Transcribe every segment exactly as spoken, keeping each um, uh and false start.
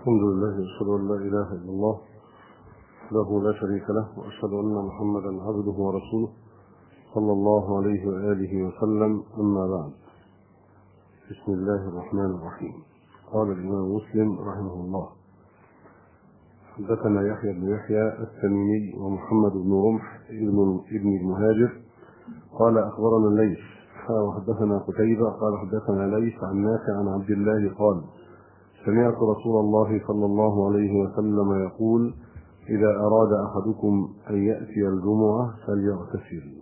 الحمد لله وأشهد أن لا إله إلا الله وحده لا شريك له، وأشهد أن محمدا عبده ورسوله صلى الله عليه وآله وسلم. أما بعد، بسم الله الرحمن الرحيم. قال الإمام مسلم رحمه الله: حدثنا يحيى بن يحيى التميمي ومحمد بن رمح ابن ابن المهاجر قال أخبرنا الليث وحدثنا قتيبة قال حدثنا ليث عن نافع عن عبد الله قال: سمعت رسول الله صلى الله عليه وسلم يقول: إذا أراد أحدكم أن يأتي الجمعة فليغتسل.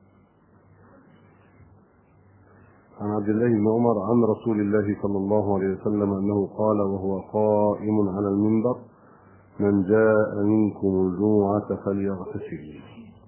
عن عبد الله بن عمر عن رسول الله صلى الله عليه وسلم أنه قال وهو قائم على المنبر: من جاء منكم الجمعة فليغتسل.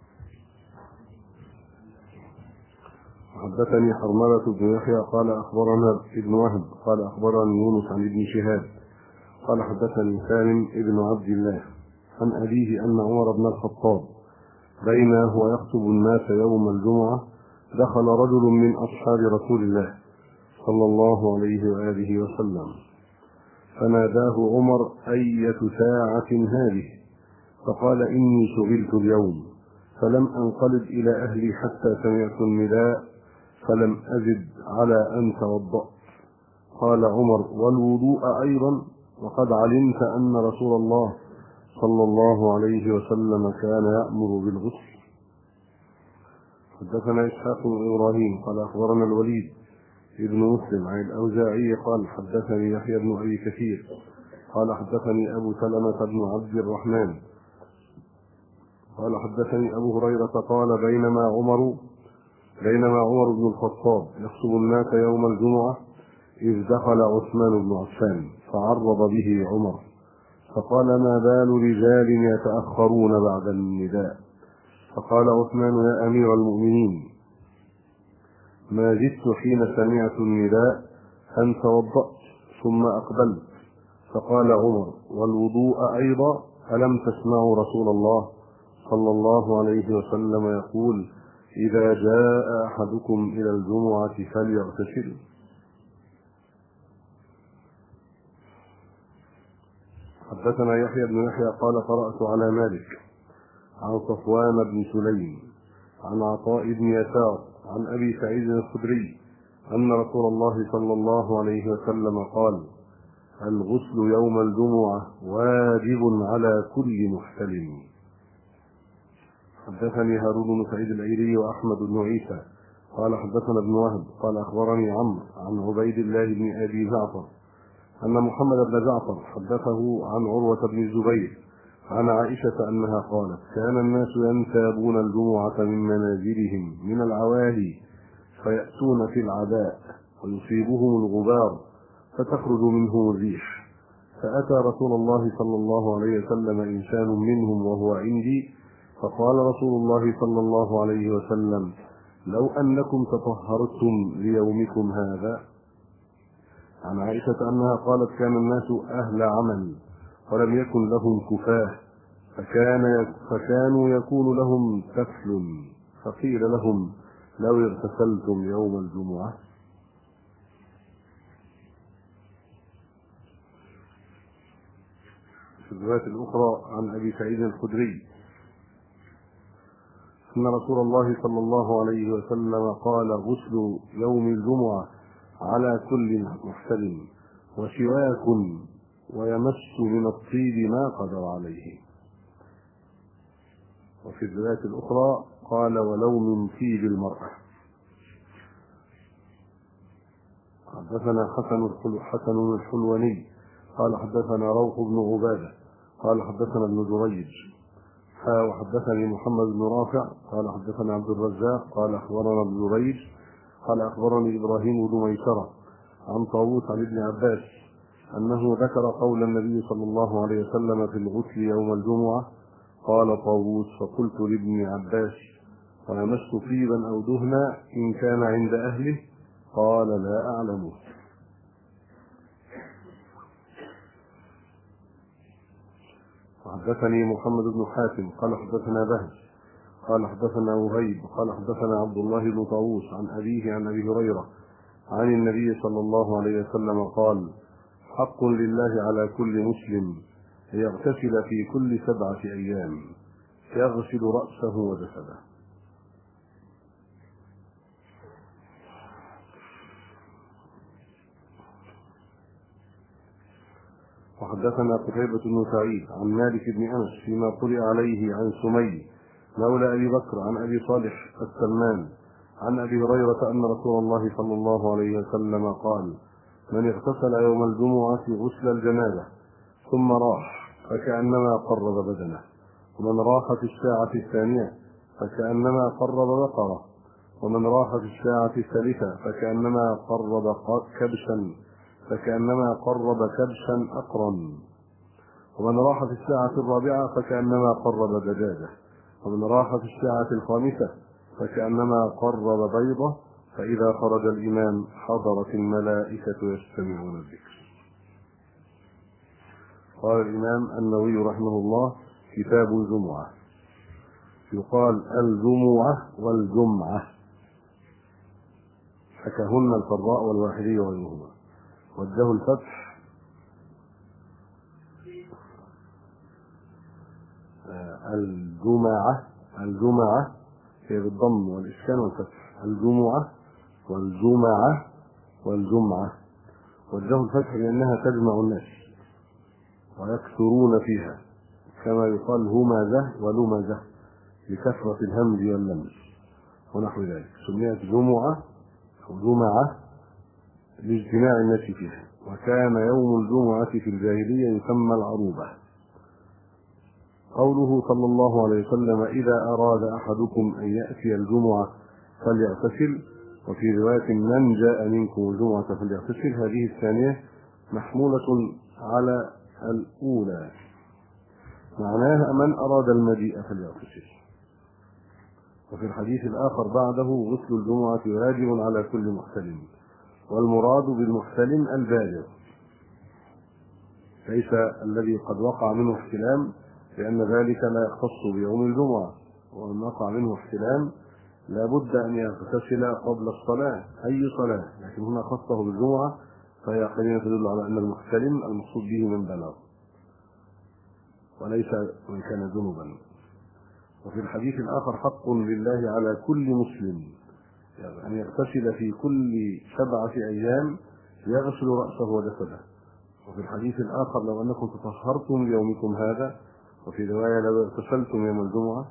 حدثني حرملة بن يحيى قال أخبرنا ابن وهب قال أخبرني يونس عن ابن شهاب قال حدثني سالم ابن عبد الله عن أبيه أن عمر بن الخطاب بينما هو يخطب الناس يوم الجمعة دخل رجل من أصحاب رسول الله صلى الله عليه وآله وسلم فناداه عمر: أية ساعة هذه؟ فقال: إني شغلت اليوم فلم أنقلب إلى أهلي حتى سمعت النداء فلم أزد على أن توضأت. قال عمر: والوضوء أيضا؟ وقد علمت أن رسول الله صلى الله عليه وسلم كان يأمر بالغسل. حدثنا إسحاق بن إبراهيم قال أخبرنا الوليد ابن مسلم عن الأوزاعي قال حدثني يحيى بن أبي كثير قال حدثني أبو سلمة بن عبد الرحمن قال حدثني أبو هريرة قال بينما عمر بينما عمر بن الخطاب يخطب الناس يوم الجمعة إذ دخل عثمان بن عفان فعرض به عمر فقال: ما بال رجال يتأخرون بعد النداء؟ فقال عثمان: يا أمير المؤمنين، ما زدت حين سمعت النداء أن توضأت ثم أقبلت. فقال عمر: والوضوء أيضا؟ ألم تسمعوا رسول الله صلى الله عليه وسلم يقول: إذا جاء أحدكم إلى الجمعة فليغتسل؟ حدثنا يحيى بن يحيى قال قرأت على مالك عن صفوان بن سليم عن عطاء بن يسار عن أبي سعيد الخدري أن رسول الله صلى الله عليه وسلم قال: الغسل يوم الجمعة واجب على كل محتلم. حدثني هارون بن سعيد الأيلي وأحمد بن عيسى قال حدثنا ابن وهب قال أخبرني عمرو عن عبيد الله بن أبي جعفر أن محمد بن جعفر حدثه عن عروة بن الزبير عن عائشة أنها قالت: كان الناس ينتابون الجمعة من منازلهم من العوالي فيأتون في العداء ويصيبهم الغبار فتخرج منهم الريح، فأتى رسول الله صلى الله عليه وسلم إنسان منهم وهو عندي فقال رسول الله صلى الله عليه وسلم: لو أنكم تطهرتم ليومكم هذا. عن عائشة أنها قالت: كان الناس أهل عمل ولم يكن لهم كفاه فكان فكانوا يكون لهم تفل، فقيل لهم: لو اغتسلتم يوم الجمعة. في الرواية الأخرى عن أبي سعيد الخدري أن رسول الله صلى الله عليه وسلم قال: غسل يوم الجمعة على كل محتلم وشواك ويمس من الطيب ما قدر عليه. وفي الرواية الأخرى قال: ولو من طيب المرأة. حدثنا حسن حسن الحلواني قال حدثنا روح بن عبادة قال حدثنا ابن جريج وحدثني محمد بن رافع قال حدثنا عبد الرزاق قال أخبرنا ابن جريج قال أخبرني إبراهيم بن ميسرة عن طاووس عن ابن عباس أنه ذكر قول النبي صلى الله عليه وسلم في الغسل يوم الجمعة. قال طاووس: فقلت لابن عباس: ويمس طيبا أو دهنا إن كان عند أهله؟ قال: لا أعلمه. وحدثني محمد بن حاتم قال حدثنا بهز قال حدثنا وهيب قال حدثنا عبد الله بن طاووس عن أبيه عن أبي هريرة عن النبي صلى الله عليه وسلم قال: حق لله على كل مسلم أن يغتسل في كل سبعة أيام يغسل رأسه وجسده. وحدثنا قتيبة بن سعيد عن مالك بن أنس فيما قرئ عليه عن سمي مولى أبي بكر عن أبي صالح السمان عن أبي هريرة أن رسول الله صلى الله عليه وسلم قال: من اغتسل يوم الجمعة غسل الجنابة ثم راح فكأنما قرب بدنه، ومن راح في الساعة الثانية فكأنما قرب بقرة، ومن راح في الساعة الثالثة فكأنما قرب كبشا فكأنما قرب كبشا أقرا، ومن راح في الساعة الرابعة فكأنما قرب دجاجة، ومن راح في الساعة الخامسة فكأنما قرب بيضة، فإذا خرج الإمام حضرت الملائكة يستمعون الذكر. قال الإمام النووي رحمه الله: كتاب الجمعة. يقال الجمعة والجمعة، حكاهن الفراء والواحدي وغيرهما. وجه الفتح الجمعة، الجمعة هي بالضم والإسكان والفتح، الجمعة والجمعة والجمعة. وجه الفتح لأنها تجمع الناس ويكثرون فيها، كما يقال همزة ولمزة لكثرة الهمز واللمز ونحو ذلك. سميت جمعة أو جمعة لاجتماع الناس فيها. وكان يوم الجمعة في الجاهلية يسمى العروبة. قوله صلى الله عليه وسلم: إذا أراد أحدكم أن يأتي الجمعة فليغتسل، وفي رواية: من جاء منكم الجمعة فليغتسل، هذه الثانية محمولة على الأولى، معناها من أراد المجيء فليغتسل. وفي الحديث الآخر بعده: غسل الجمعة واجب على كل محتلم، والمراد بالمحتلم البالغ، ليس الذي قد وقع منه احتلام، لأن ذلك لا يختص بيوم الجمعة، ومن وقع منه احتلام لا بد أن يغتسل قبل الصلاة أي صلاة، لكن هنا خصه بالجمعة، فهي قرينة تدل على أن المحتلم المقصود به من بلغ وليس من كان جنبا. وفي الحديث الآخر: حق لله على كل مسلم يعني أن يغتسل في كل سبعة أيام يغسل رأسه وجسده. وفي الحديث الآخر: لو أنكم تطهرتم ليومكم هذا. وفي رواية: لو اغتسلتم يوم الجمعة.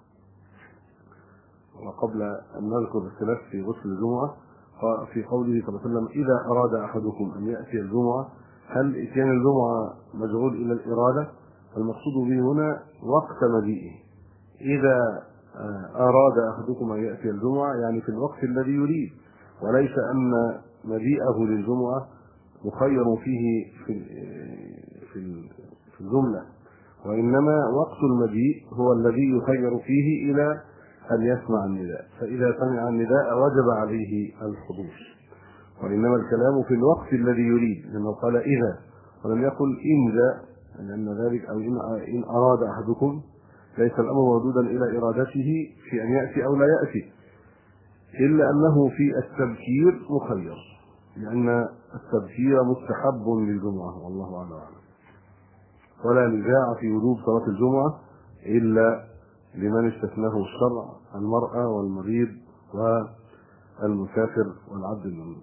وقبل أن نذكر الخلاف في غسل الجمعة، في قوله صلى الله عليه وسلم: إذا أراد أحدكم أن يأتي الجمعة، هل إتيان الجمعة مجعول إلى الإرادة؟ المقصود به هنا وقت مجيئه. إذا أراد أحدكم أن يأتي الجمعة يعني في الوقت الذي يريد، وليس أن مجيئه للجمعة مخير فيه في في الجملة، وإنما وقت المجيء هو الذي يخير فيه إلى أن يسمع النداء، فإذا سمع النداء وجب عليه الحضور. وإنما الكلام في الوقت الذي يريد، لأنه قال إذا ولم يقل إن جاء، لأن ذلك أو إن أراد أحدكم ليس الأمر مردودا إلى إرادته في أن يأتي أو لا يأتي، إلا أنه في التبكير مخير، لأن التبكير مستحب للجمعة والله أعلم. ولا نزاع في وجوب صلاة الجمعة إلا لمن استثناه الشرع: المرأة والمريض والمسافر والعبد المملوك.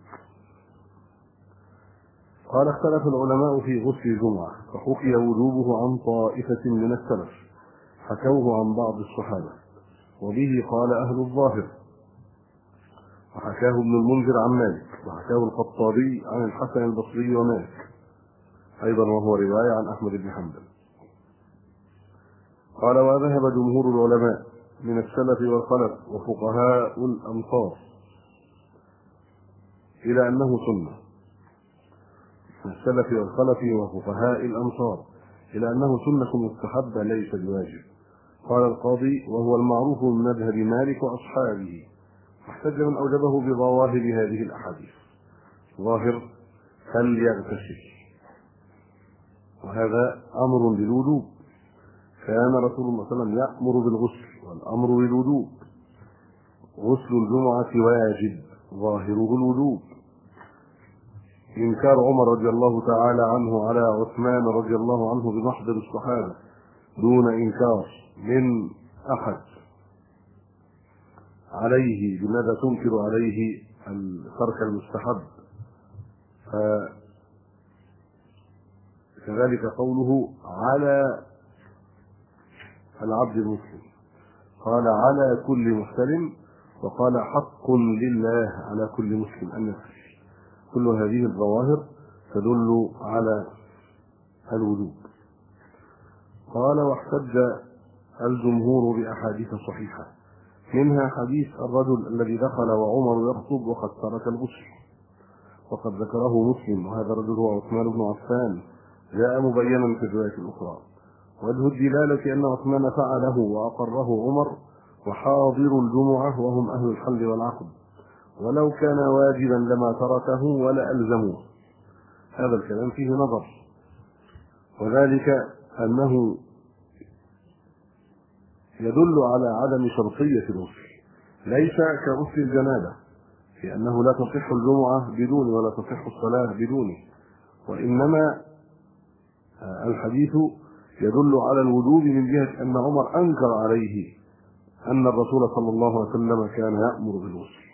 قال: اختلف العلماء في غسل الجمعة، فحكي وجوبه عن طائفة من السلف، حكوه عن بعض الصحابة، وبه قال أهل الظاهر، وحكاه ابن المنذر عن مالك، وحكاه الخطابي عن الحسن البصري ومالك أيضا، وهو رواية عن أحمد بن حنبل. قال: وذهب جمهور العلماء من السلف والخلف وفقهاء الأمصار إلى أنه سنة. من السلف والخلف وفقهاء الأمصار إلى أنه سنة مستحبة ليس بواجب. قال القاضي: وهو المعروف من مذهب مالك وأصحابه، واحتج من أوجبه بظواهر هذه الأحاديث. ظاهر: هل يغتسل، وهذا أمر بالوجوب، كان رسول الله صلى الله عليه وسلم يأمر بالغسل والأمر بالوجوب. غسل الجمعة واجب ظاهره الوجوب، إنكار عمر رضي الله تعالى عنه على عثمان رضي الله عنه بمحضر الصحابة دون إنكار من أحد عليه، لماذا تنكر عليه الترك المستحب؟ كذلك قوله على العبد المسلم، قال على كل محتلم، وقال حق لله على كل مسلم أن يغتسل. كل هذه الظواهر تدل على الوجوب. قال واحتج الجمهور بأحاديث صحيحة، منها حديث الرجل الذي دخل وعمر يخطب وقد ترك الغسل، وقد ذكره مسلم، وهذا الرجل هو عثمان بن عفان، جاء مبينا في الرواية الأخرى. وجه الدلالة أن عثمان فعله وأقره عمر وحاضر الجمعة وهم أهل الحل والعقد، ولو كان واجبا لما تركه ولا ألزموه. هذا الكلام فيه نظر، وذلك أنه يدل على عدم شرطية الغسل، ليس كغسل الجنابة، في أنه لا تصح الجمعة بدونه ولا تصح الصلاة بدونه، وإنما الحديث يدل على الوجوب من جهة أن عمر أنكر عليه أن الرسول صلى الله عليه وسلم كان يأمر بالغسل،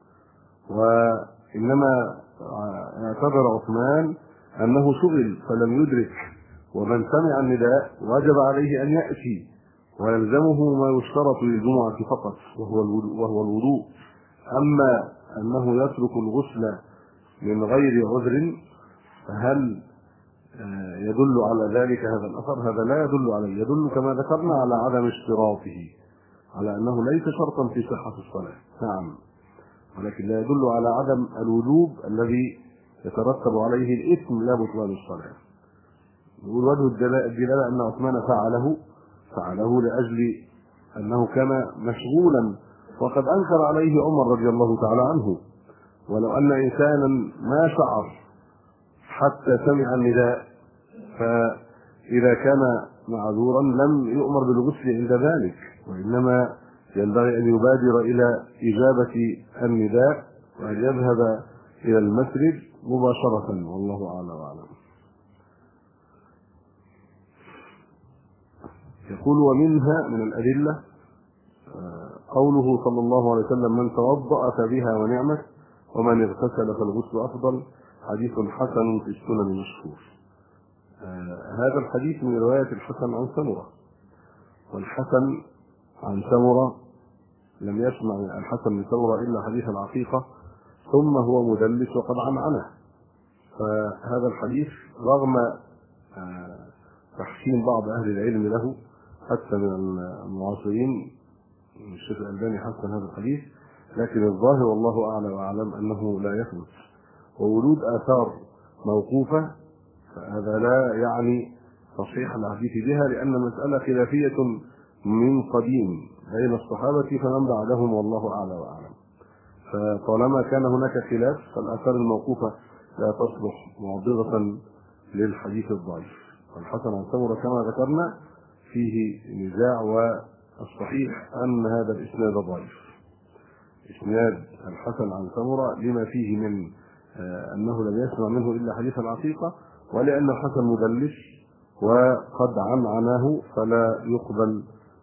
وإنما اعتبر عثمان أنه شغل فلم يدرك، ومن سمع النداء وجب عليه أن يأتي ويلزمه ما يشترط للجمعة فقط وهو وهو الوضوء. أما أنه يترك الغسل من غير عذر فهل يدل على ذلك هذا الأثر؟ هذا لا يدل عليه، يدل كما ذكرنا على عدم اشتراطه، على أنه ليس شرطا في صحة الصلاة، نعم، ولكن لا يدل على عدم الوجوب الذي يترتب عليه الإثم لا بطلان الصلاة. يقول وجه الدلالة أن عثمان فعله فعله لأجل أنه كان مشغولا، وقد أنكر عليه عمر رضي الله تعالى عنه. ولو أن إنسانا ما شعر حتى سمع النداء فإذا كان معذورا لم يؤمر بالغسل عند ذلك، وإنما ينبغي أن يبادر إلى إجابة النداء وأن يذهب إلى المسجد مباشرة، والله أعلم وأعلم. يقول ومنها من الأدلة قوله صلى الله عليه وسلم من توضأ فبها ونعمت ومن اغتسل فالغسل أفضل، حديث حسن في السنن مشهور. هذا الحديث من رواية الحسن عن سمرة، والحسن عن سمرة لم يسمع الحسن من سمرة إلا حديث العقيقة، ثم هو مدلس وقد عنعنه. فهذا الحديث رغم تحسين بعض أهل العلم له حتى من المعاصرين، الشيخ الألباني حسن هذا الحديث، لكن الظاهر والله أعلم وأعلم أنه لا يثبت. ووجود آثار موقوفة فهذا لا يعني تصحيح الحديث بها، لأن مسألة خلافية من قديم بين الصحابة فمن بعدهم، والله أعلم وأعلم. فطالما كان هناك خلاف فالآثار الموقوفة لا تصلح معضلة للحديث الضعيف. والحسن عن سمرة كما ذكرنا فيه نزاع، والصحيح أن هذا الإسناد ضعيف، إسناد الحسن عن سمرة لما فيه من أنه لم يسمع منه إلا حديث العقيقة، ولأن الحسن مدلس وقد عنعناه فلا يقبل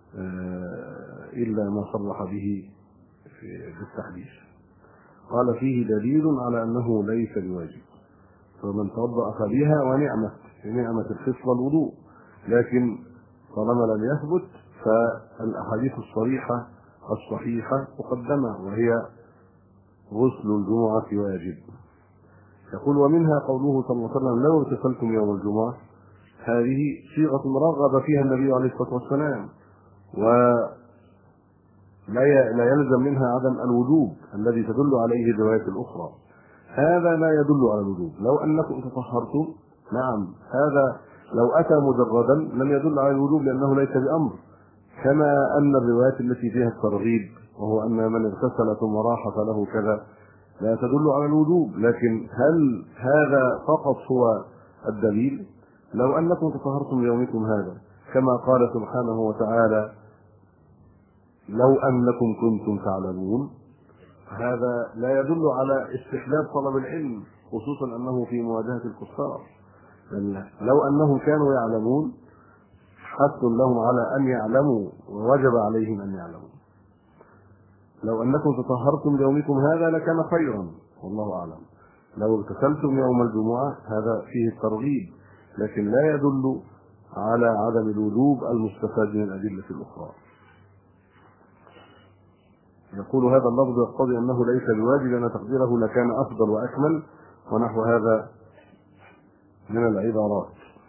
إلا ما صرح به بالتحديث. قال فيه دليل على أنه ليس بواجب، فمن توضأ فبها ونعمة، نعمة الخص والوضوء، لكن طالما لم يثبت فالأحاديث الصريحة الصحيحة مقدمة، وهي غسل الجمعة واجب. يقول ومنها قوله صلى الله عليه وسلم لو اغتسلتم يوم الجمعة، هذه صيغة رغب فيها النبي عليه الصلاة والسلام، ولا لا يلزم منها عدم الوجوب الذي تدل عليه الروايات الأخرى. هذا لا يدل على الوجوب، لو أنكم تطهرتم، نعم، هذا لو أتى مجردا لم يدل على الوجوب لأنه ليس بأمر، كما أن الروايات التي فيها الترغيب وهو أن من اغتسل ثم راح فله كذا لا تدل على الوجوب. لكن هل هذا فقط هو الدليل؟ لو أنكم تطهرتم يومكم هذا، كما قال سبحانه وتعالى لو أنكم كنتم تعلمون، هذا لا يدل على استحباب طلب العلم خصوصا أنه في مواجهة الكفار. لو أنهم كانوا يعلمون حث لهم على أن يعلموا ووجب عليهم أن يعلموا. لو أنكم تطهرتم ليومكم هذا لكان خيرا والله أعلم. لو اغتسلتم يوم الجمعة هذا فيه الترغيب، لكن لا يدل على عدم الوجوب المستفاد من الأدلة الأخرى. يقول هذا اللفظ يقتضي أنه ليس بواجب لأن تقديره لكان أفضل وأكمل ونحو هذا من العبارات.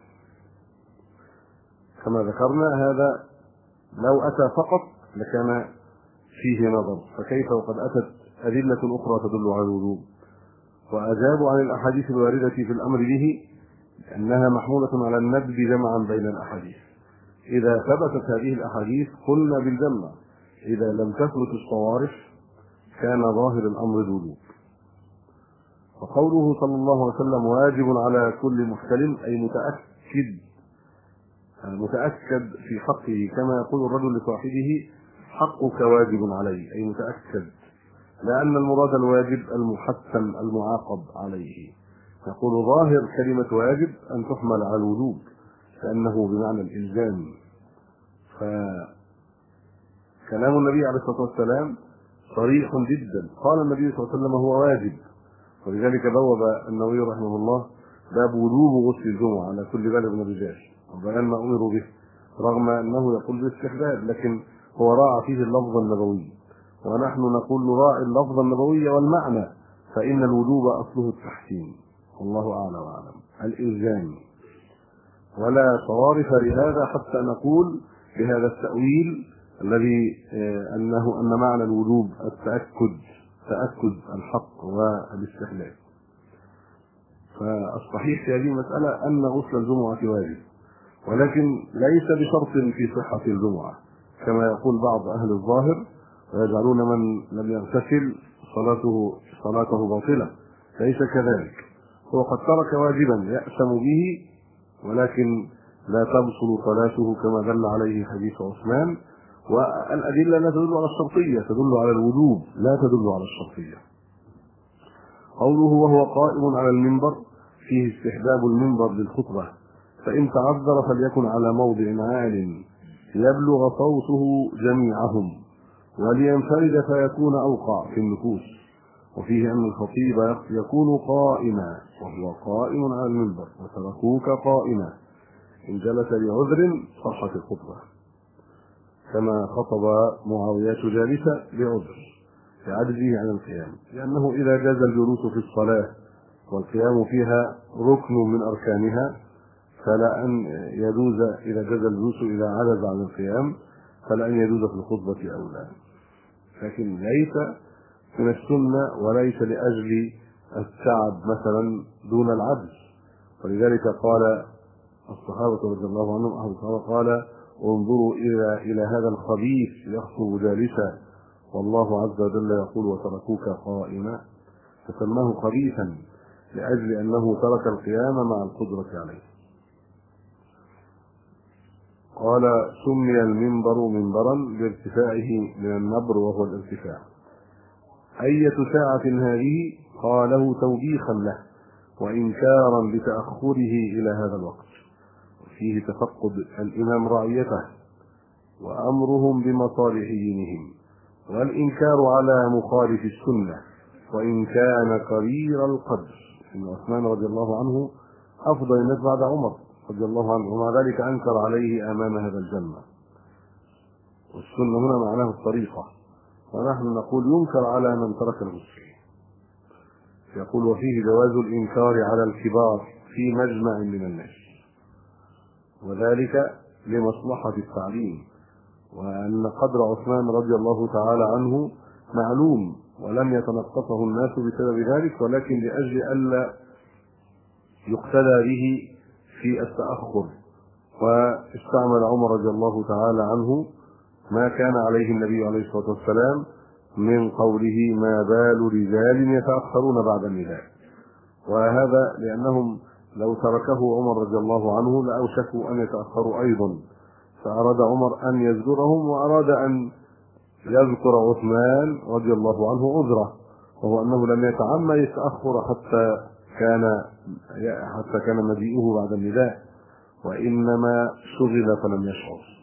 كما ذكرنا هذا لو أتى فقط لكان فيه نظر، فكيف وقد أتت أدلة أخرى تدل على الوجوب؟ وأجابوا عن الأحاديث الواردة في الأمر به أنها محمولة على الندب جمعا بين الأحاديث. إذا ثبتت هذه الأحاديث قلنا بالجمع، إذا لم تثبت الصوارف كان ظاهر الأمر الوجوب. وقوله صلى الله عليه وسلم واجب على كل محتلم أي متأكد متأكد في حقه، كما يقول الرجل لصاحبه حقك واجب علي، أي متأكد، لأن المراد الواجب المحتم المعاقب عليه. يقول ظاهر كلمة واجب أن تحمل على الوجوب لأنه بمعنى الإلزام. فكلام النبي عليه الصلاة والسلام صريح جدا، قال النبي صلى الله عليه وسلم هو واجب، ولذلك بوب النووي رحمه الله باب وجوب غسل الجمعة على كل بالغ من الرجال وبيان ما أمروا به، رغم أنه يقول بالاستحباب لكن هو راعى فيه اللفظ النبوي، ونحن نقول نراعي اللفظ النبوي والمعنى، فإن الوجوب أصله التحسين والله أعلى وأعلم الإلزام، ولا صوارف لهذا حتى نقول بهذا التأويل الذي أنه أن معنى الوجوب التأكد تأكد الحق والاستحلال. فالصحيح في هذه المسألة أن غسل الجمعة واجب، ولكن ليس بشرط في صحة الجمعة كما يقول بعض أهل الظاهر ويجعلون من لم يغتسل صلاته صلاته باطلة. ليس كذلك، هو قد ترك واجبا يأثم به ولكن لا تبطل صلاته كما دل عليه حديث عثمان. والأدلة لا تدل على الشرطية، تدل على الوجوب لا تدل على الشرطية. قوله وهو قائم على المنبر فيه استحباب المنبر للخطبة، فإن تعذر فليكن على موضع عال يبلغ صوته جميعهم ولينفرد فيكون أوقع في النفوس. وفيه أن الخطيب يكون قائما وهو قائم على المنبر وتركوك قائما، إن جلس لعذر صحت الخطبة، كما خطب معاوية جالسا لعذر لعجزه عن القيام، لأنه إذا جاز الجلوس في الصلاة والقيام فيها ركن من أركانها فلا أن يجوز إذا جاز الجلوس إذا عجز عن القيام فلا أن يجوز في الخطبة أولى، لكن ليس من السنة وليس لأجل التعب مثلا دون العجز. ولذلك قال الصحابة رضي الله عنهم أهل الصحابة قال انظروا إلى إلى هذا الخبيث يخطب جالسا والله عز وجل يقول وتركوك قائما، فسماه خبيثا لأجل أنه ترك القيام مع القدرة عليه. قال سمي المنبر منبرا لارتفاعه من النبر وهو الارتفاع. أية ساعة هذه؟ قاله توبيخا له وإنكارا بتأخره إلى هذا الوقت، فيه تفقد الإمام رعيته وأمرهم بمصالح دينهم والإنكار على مخالف السنة وإن كان كبير القدر. إن عثمان رضي الله عنه أفضل الناس بعد عمر رضي الله عنه ومع ذلك أنكر عليه أمام هذا الجنة. والسنة هنا معناه الطريقة، ونحن نقول ينكر على من ترك الغسل. يقول وفيه جواز الإنكار على الكبار في مجمع من الناس، وذلك لمصلحة التعليم، وأن قدر عثمان رضي الله تعالى عنه معلوم ولم يتنقصه الناس بسبب ذلك، ولكن لأجل ألا يقتدى به في التأخر. واستعمل عمر رضي الله تعالى عنه ما كان عليه النبي عليه الصلاة والسلام من قوله ما بال رجال يتأخرون بعد النداء، وهذا لأنهم لو تركه عمر رضي الله عنه لأوشكوا أن يتأخروا أيضا، فأراد عمر أن يزجرهم وأراد أن يذكر عثمان رضي الله عنه عذره، وهو أنه لم يتعمد التأخر حتى كان حتى كان مجيئه بعد النداء، وإنما شغل فلم يشعر.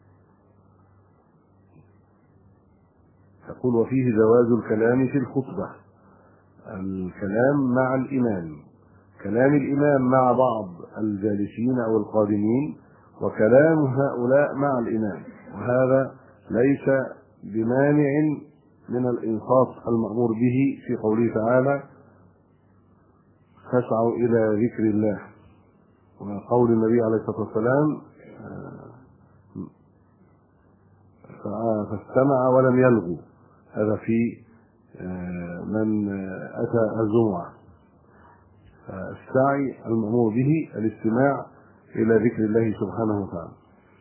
يقول: وفيه جواز الكلام في الخطبة، الكلام مع الإمام، كلام الإمام مع بعض الجالسين أو القادمين، وكلام هؤلاء مع الإمام، وهذا ليس بمانع من الإنصات المأمور به في قوله تعالى: فاسعوا إلى ذكر الله، وقول النبي عليه الصلاة والسلام: فاستمع ولم يلغوا، هذا في من أتى الجمعة. السعي المأمور به الاستماع إلى ذكر الله سبحانه وتعالى.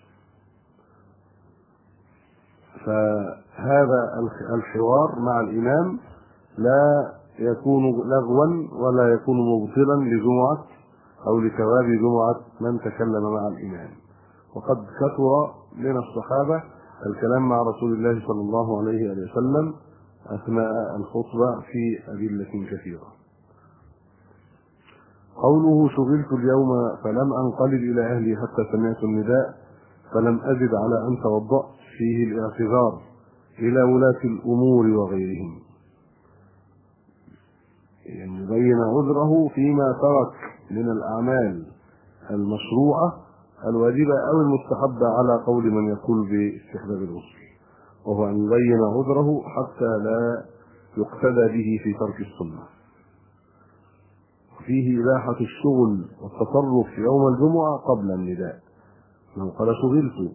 فهذا الحوار مع الإمام لا يكون لغوا ولا يكون مبطلا لجمعة أو لثواب جمعة من تكلم مع الإمام. وقد كثر من الصحابة الكلام مع رسول الله صلى الله عليه وسلم أثناء الخطبة في أدلة كثيرة. قوله: شغلت اليوم فلم أنقلب إلى أهلي حتى سمعت النداء فلم أجد على أن توضأت، فيه الاعتذار إلى ولاة الأمور وغيرهم، يعني يبين عذره فيما ترك من الأعمال المشروعة الواجبة أو المستحبة على قول من يقول باستحباب الغسل، وهو أن يبين عذره حتى لا يقتدى به في ترك السنة. فيه إباحة الشغل والتصرف يوم الجمعة قبل النداء، لو قال شغلت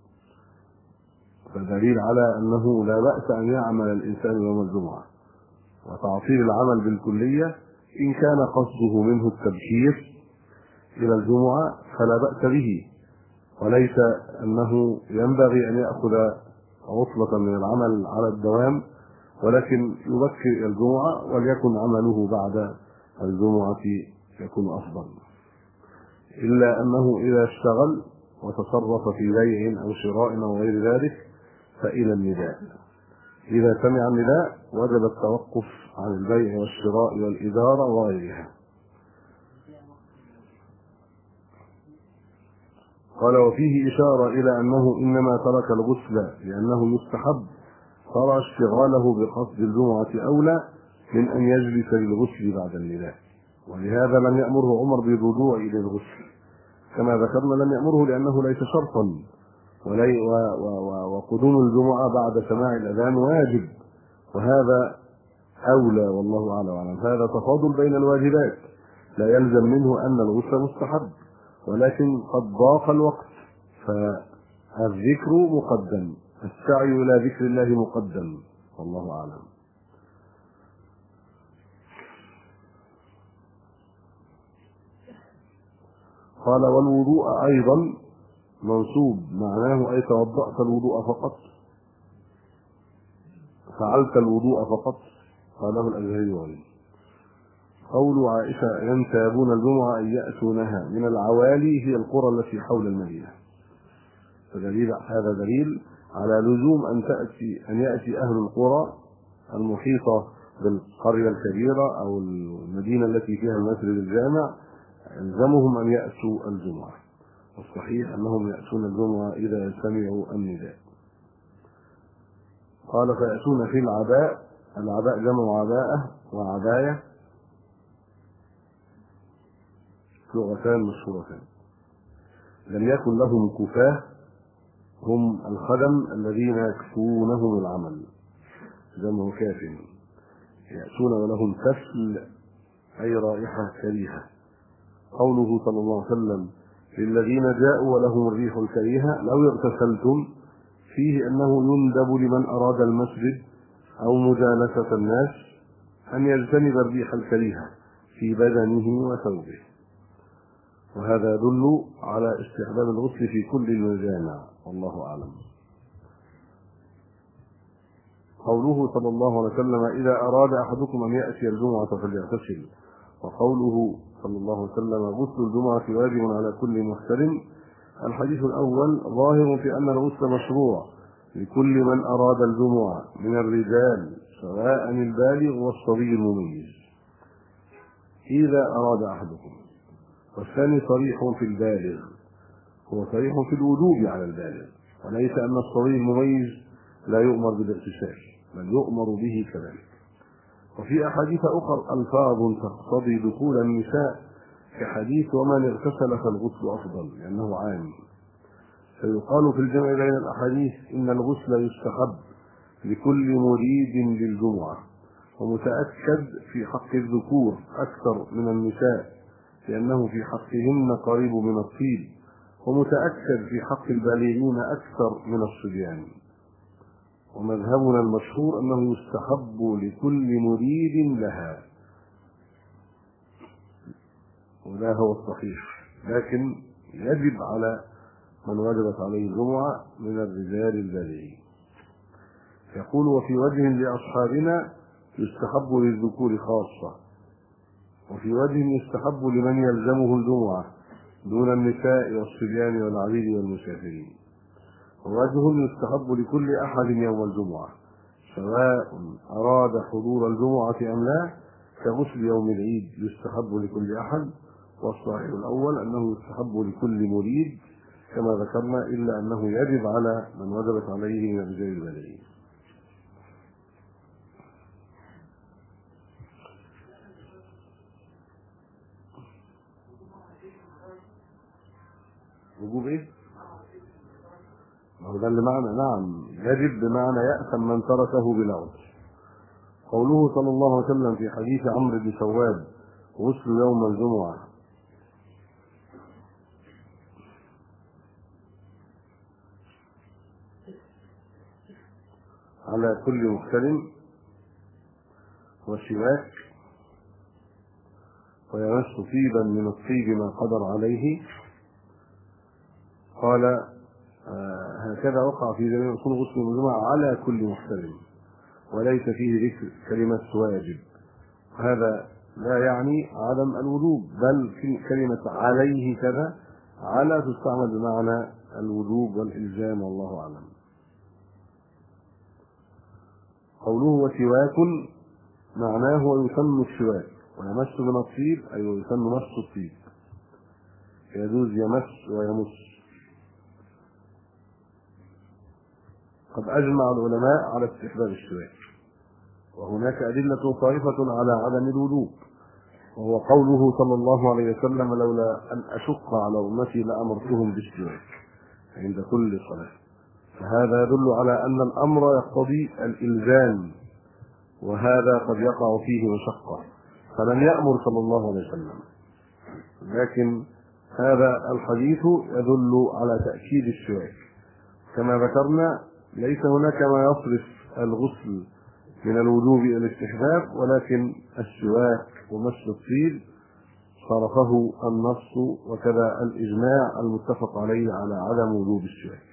فدليل على أنه لا بأس أن يعمل الإنسان يوم الجمعة، وتعطيل العمل بالكلية إن كان قصده منه التبكير إلى الجمعة فلا بأس به، وليس أنه ينبغي أن يأخذ عطلة من العمل على الدوام، ولكن يبكر إلى الجمعة وليكن عمله بعد الجمعة يكون أفضل. إلا أنه إذا اشتغل وتصرف في بيع أو شراء أو غير ذلك فإلى النداء، إذا سمع النداء وجب التوقف عن البيع والشراء والإدارة وغيرها. قال: وفيه إشارة إلى أنه إنما ترك الغسل لأنه يستحب، ترى اشتغاله بقصد الجمعة أولى من أن يجلس للغسل بعد النداء، ولهذا لم يأمره عمر بالرجوع إلى الغسل كما ذكرنا، لم يأمره لأنه ليس شرطا، وقدوم الجمعة بعد سماع الأذان واجب، وهذا أولى والله أعلم وأعلم. هذا تفاضل بين الواجبات، لا يلزم منه أن الغسل مستحب، ولكن قد ضاق الوقت فالذكر مقدم، السعي إلى ذكر الله مقدم، والله أعلم. قال: والوضوء أيضا منصوب، معناه أي توضأت الوضوء فقط، فعلت الوضوء فقط، قاله الأزهري وغيره. قول عائشة: ينتابون الجمعة أن يأتونها من العوالي هي القرى التي حول المدينة، فدليل هذا دليل على لزوم أن تأتي أن يأتي أهل القرى المحيطة بالقرية الكبيرة أو المدينة التي فيها المسجد الجامع، يلزمهم أن يأتوا الجمعة، والصحيح أنهم يأتون الجمعة إذا سمعوا النداء. قال: فيأتون في العباء، العباء جمع عباءة وعباية، لغتان مشهورتان. لم يكن لهم كفاه، هم الخدم الذين يكفونهم العمل، جمع كاف، يأتون ولهم كسل أي رائحة كريهة. قوله صلى الله عليه وسلم: للذين جاءوا ولهم الريح الكريهة لو اغتسلتم، فيه أنه يندب لمن أراد المسجد أو مجالسة الناس أن يجتنب الريح الكريهة في بدنه وثوبه، وهذا يدل على استحباب الغسل في كل المجامع، والله أعلم. قوله صلى الله عليه وسلم: إذا أراد أحدكم أن يأتي الجمعة فليغتسل، وقوله صلى الله عليه وسلم: غسل الجمعة واجب على كل محترم، الحديث الأول ظاهر في أن الغسل مشروع لكل من أراد الجمعة من الرجال سواء البالغ والصبي المميز، إذا أراد أحدكم. والثاني صريح في البالغ، هو صريح في الوجوب على البالغ، وليس أن الصبي المميز لا يؤمر بالاغتسال، بل يؤمر به كذلك. وفي أحاديث أخرى ألفاظ تقتضي دخول النساء كحديث ومن اغتسل فالغسل أفضل، لأنه عام. فيقال في الجمع بين الأحاديث إن الغسل يستحب لكل مريد للجمعة، ومتأكد في حق الذكور أكثر من النساء لأنه في حقهن قريب من الطيب، ومتأكد في حق البالغين أكثر من الصبيان. ومذهبنا المشهور أنه يستحب لكل مريد لها، ولا هو الصحيح، لكن يجب على من وجبت عليه الجمعة من الرجال البالغين. يقول وفي وجه لأصحابنا يستحب للذكور خاصة، وفي وجه يستحب لمن يلزمه الجمعة دون النساء والصبيان والعبيد والمسافرين، ووجه يستحب لكل أحد يوم الجمعة سواء أراد حضور الجمعة أم لا، كغسل يوم العيد يستحب لكل أحد. والصحيح الأول أنه يستحب لكل مريد كما ذكرنا، إلا أنه يجب على من وجبت عليه من الرجال البالغين. وجوب ايه؟ ما هو ده اللي معنى نعم يجب بمعنى يأثم من تركه بلا عذر. قوله صلى الله عليه وسلم في حديث عمرو بن ثواب غسل يوم الجمعة على كل محتلم وشواك ويمس طيبا من الطيب ما قدر عليه، قال آه هكذا وقع في جميع اصول غسل الجمعة على كل محتلم، وليس فيه ذكر كلمة واجب. هذا لا يعني عدم الوجوب، بل في كلمة عليه كذا على تستعمل بمعنى الوجوب والإلزام، والله أعلم. قوله وسواك معناه ويسن السواك، ويمس من الطيب أي ويسن مس الطيب، يجوز يمس ويمس. قد أجمع العلماء على استحباب السواك، وهناك أدلة طائفة على عدم الوجوب، وهو قوله صلى الله عليه وسلم لولا أن أشق على أمتي لأمرتهم بالسواك عند كل صلاة. فهذا يدل على أن الأمر يقتضي الإلزام، وهذا قد يقع فيه مشقة، فلم يأمر صلى الله عليه وسلم. لكن هذا الحديث يدل على تأكيد السواك. كما ذكرنا ليس هناك ما يصرف الغسل من الوجوب إلى الاستحباب، ولكن السواك ومس الطيب صرفه النص وكذا الإجماع المتفق عليه على عدم وجوب السواك.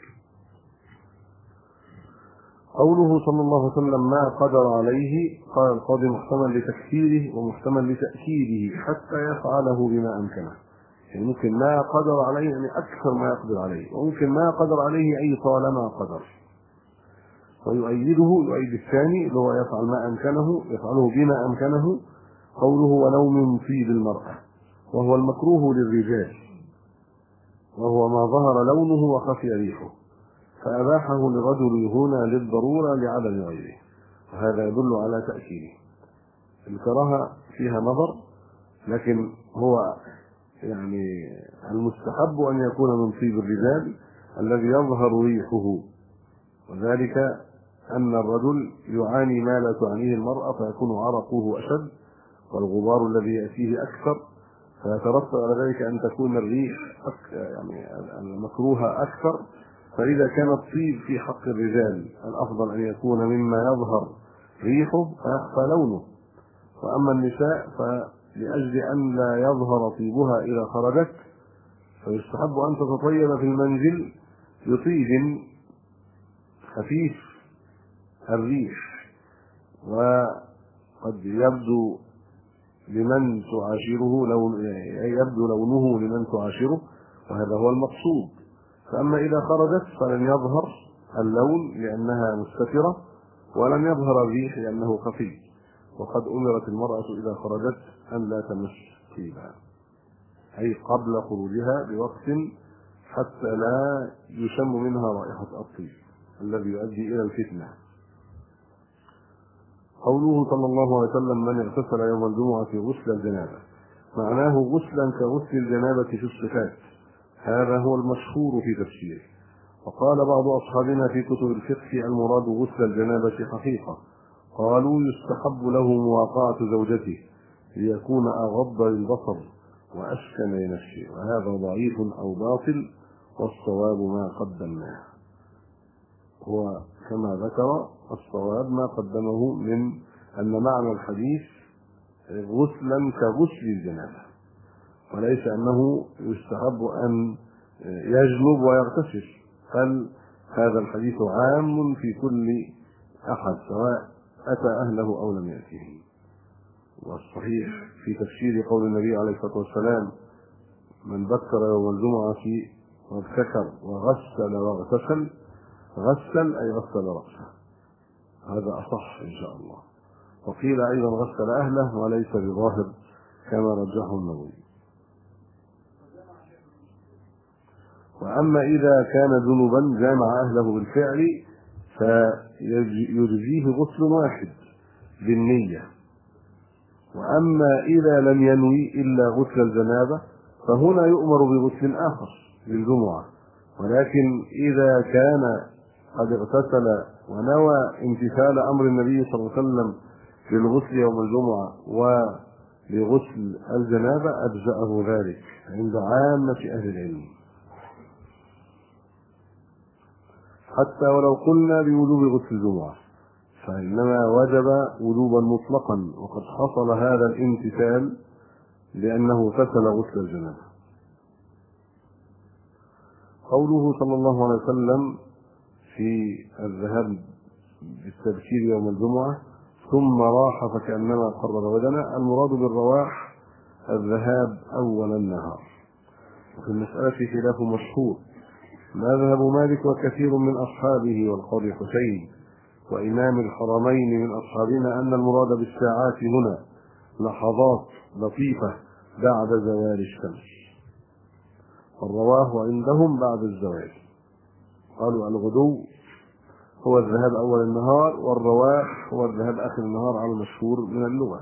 قوله صلى الله عليه وسلم ما قدر عليه، قال القاضي محتمل لتكثيره ومحتمل لتأكيده حتى يفعله بما أمكنه. يعني ممكن ما قدر عليه يعني أكثر ما يقدر عليه، وممكن ما قدر عليه أي طالما قدر. ويؤيده يؤيد الثاني اللي هو يفعل ما أمكنه، يفعله بما أمكنه، قوله ونوم طيب المرأة، وهو المكروه للرجال، وهو ما ظهر لونه وخفي ريحه، فأباحه للرجل هنا للضرورة لعدم غيره، وهذا يدل على تأكيده. الكراهة فيها نظر، لكن هو يعني المستحب أن يكون من طيب الرجال الذي يظهر ريحه، وذلك أن الرجل يعاني ما لا تعانيه المرأة، فيكون عرقه أشد والغبار الذي يأتيه أكثر، فيترتب على ذلك أن تكون الريح يعني المكروهة أكثر. فإذا كان الطيب في حق الرجال الأفضل أن يكون مما يظهر ريحه فيخفى لونه، وأما النساء فلأجل أن لا يظهر طيبها إذا خرجت فيستحب أن تتطيب في المنزل بطيب خفيف الريح، وقد يبدو لمن تعاشره لون يبدو لونه لمن تعاشره، وهذا هو المقصود. فأما إذا خرجت فلن يظهر اللون لأنها مستترة، ولن يظهر الريح لأنه خفي. وقد أمرت المرأة إذا خرجت أن لا تمس طيبا، أي قبل خروجها بوقت حتى لا يشم منها رائحة الطيب الذي يؤدي إلى الفتنة. قوله صلى الله عليه وسلم: من اغتسل يوم الجمعة غسل الجنابة، معناه غسلا كغسل الجنابة في الصفات، هذا هو المشهور في تفسيره. وقال بعض أصحابنا في كتب الفقه: المراد غسل الجنابة حقيقة، قالوا يستحب له مواقعة زوجته ليكون أغض للبصر وأسكن لنفسه، وهذا ضعيف أو باطل، والصواب ما قدمناه. هو كما ذكر الصواب ما قدمه من أن معنى الحديث غسلا كغسل الجنابة، وليس أنه يستحب أن يجنب ويغتسل، بل هذا الحديث عام في كل أحد سواء أتى أهله أو لم يأته. والصحيح في تفسير قول النبي عليه الصلاة والسلام: من بكر يوم الجمعة وابتكر وغسل واغتسل، غسل أي غسل رأسه، هذا أصح إن شاء الله. وقيل أيضا غسل أهله، وليس بظاهر كما رجحه النووي. وأما إذا كان جنبا جامع أهله بالفعل فيجزيه غسل واحد بالنية. وأما إذا لم ينوي إلا غسل الجنابة فهنا يؤمر بغسل آخر للجمعة. ولكن إذا كان قد اغتسل ونوى امتثال أمر النبي صلى الله عليه وسلم للغسل يوم الجمعة ولغسل الجنابة أجزأه ذلك عند عامة أهل العلم، حتى ولو قلنا بوجوب غسل الجمعة فإنما وجب وجوبا مطلقا، وقد حصل هذا الامتثال لأنه اغتسل غسل الجنابة. قوله صلى الله عليه وسلم في الذهاب بالتبكير يوم الجمعة ثم راح فكأنما قرر بدنه، المراد بالرواح الذهاب أول النهار. وفي المسألة خلاف مشهور، مذهب مالك وكثير من أصحابه والقاضي حسين وإمام الحرمين من أصحابنا أن المراد بالساعات هنا لحظات لطيفة بعد زوال الشمس، والرواه عندهم بعد الزوال. قالوا الغدو هو الذهاب أول النهار، والرواح هو الذهاب آخر النهار على المشهور من اللغة.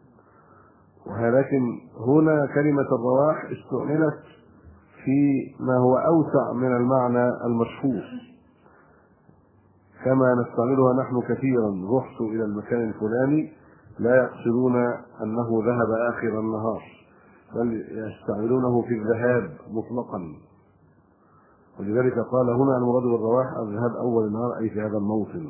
ولكن هنا كلمة الرواح استعملت في ما هو أوسع من المعنى المشهور، كما نستعملها نحن كثيرا: رحت إلى المكان الفلاني، لا يقصدون أنه ذهب آخر النهار، بل يستعملونه في الذهاب مطلقا. ولذلك قال هنا المراد بالرواح الذهاب أول النهار، أي في هذا الموطن.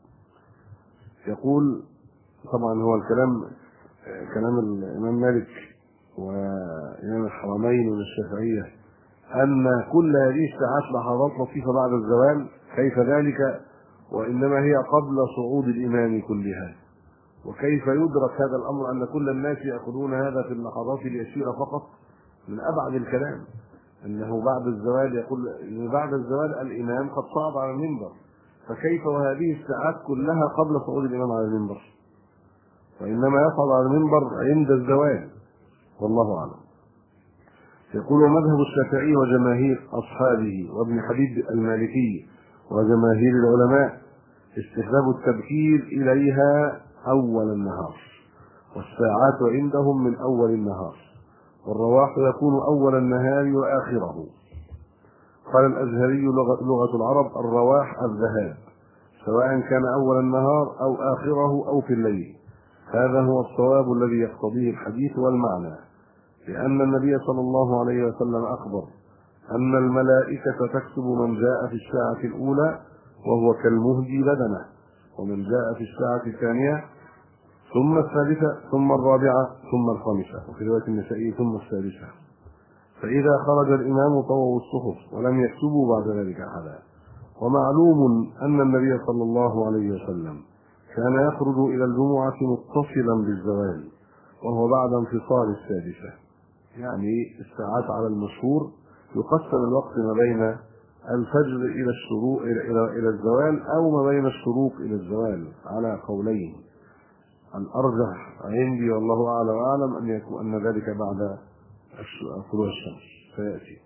يقول طبعا هو الكلام كلام الإمام مالك وإمام الحرمين والشافعية أن كل هذه الساعات لحظات لطيفة بعد الزوال، كيف ذلك وإنما هي قبل صعود الإمام كلها. وكيف يدرك هذا الأمر أن كل الناس يأخذون هذا في اللحظات اليسيرة فقط؟ من أبعد الكلام أنه بعد الزوال، يقول بعد الزوال الإمام قد صعد على المنبر، فكيف وهذه الساعات كلها قبل صعود الإمام على المنبر؟ وإنما يصعد على المنبر عند الزوال، والله أعلم. يقول مذهب الشافعي وجماهير أصحابه وابن حبيب المالكي وجماهير العلماء استحباب التبكير إليها أول النهار، والساعات عندهم من أول النهار، والرواح يكون أول النهار وآخره. قال الأزهري لغة العرب: الرواح الذهاب، سواء كان أول النهار أو آخره أو في الليل. هذا هو الصواب الذي يقتضيه الحديث والمعنى، لأن النبي صلى الله عليه وسلم أخبر أن الملائكة تكتب من جاء في الساعة الأولى وهو كالمهدي بدنه، ومن جاء في الساعة الثانية، ثم الثالثة، ثم الرابعة، ثم الخامسة، وفي رواية النسائي ثم السادسة. فإذا خرج الإمام طووا الصحف ولم يكتبوا بعد ذلك أحدا. ومعلوم أن النبي صلى الله عليه وسلم كان يخرج إلى الجمعة متصلا بالزوال، وهو بعد انفصال السادسة، يعني الساعات على المشهور يقسم الوقت ما بين الفجر إلى الشروق إلى إلى الزوال، أو ما بين الشروق إلى الزوال على قولين. الأرجح عندي والله أعلم وأعلم أن يكون أن ذلك بعد طلوع الشمس سيأتي.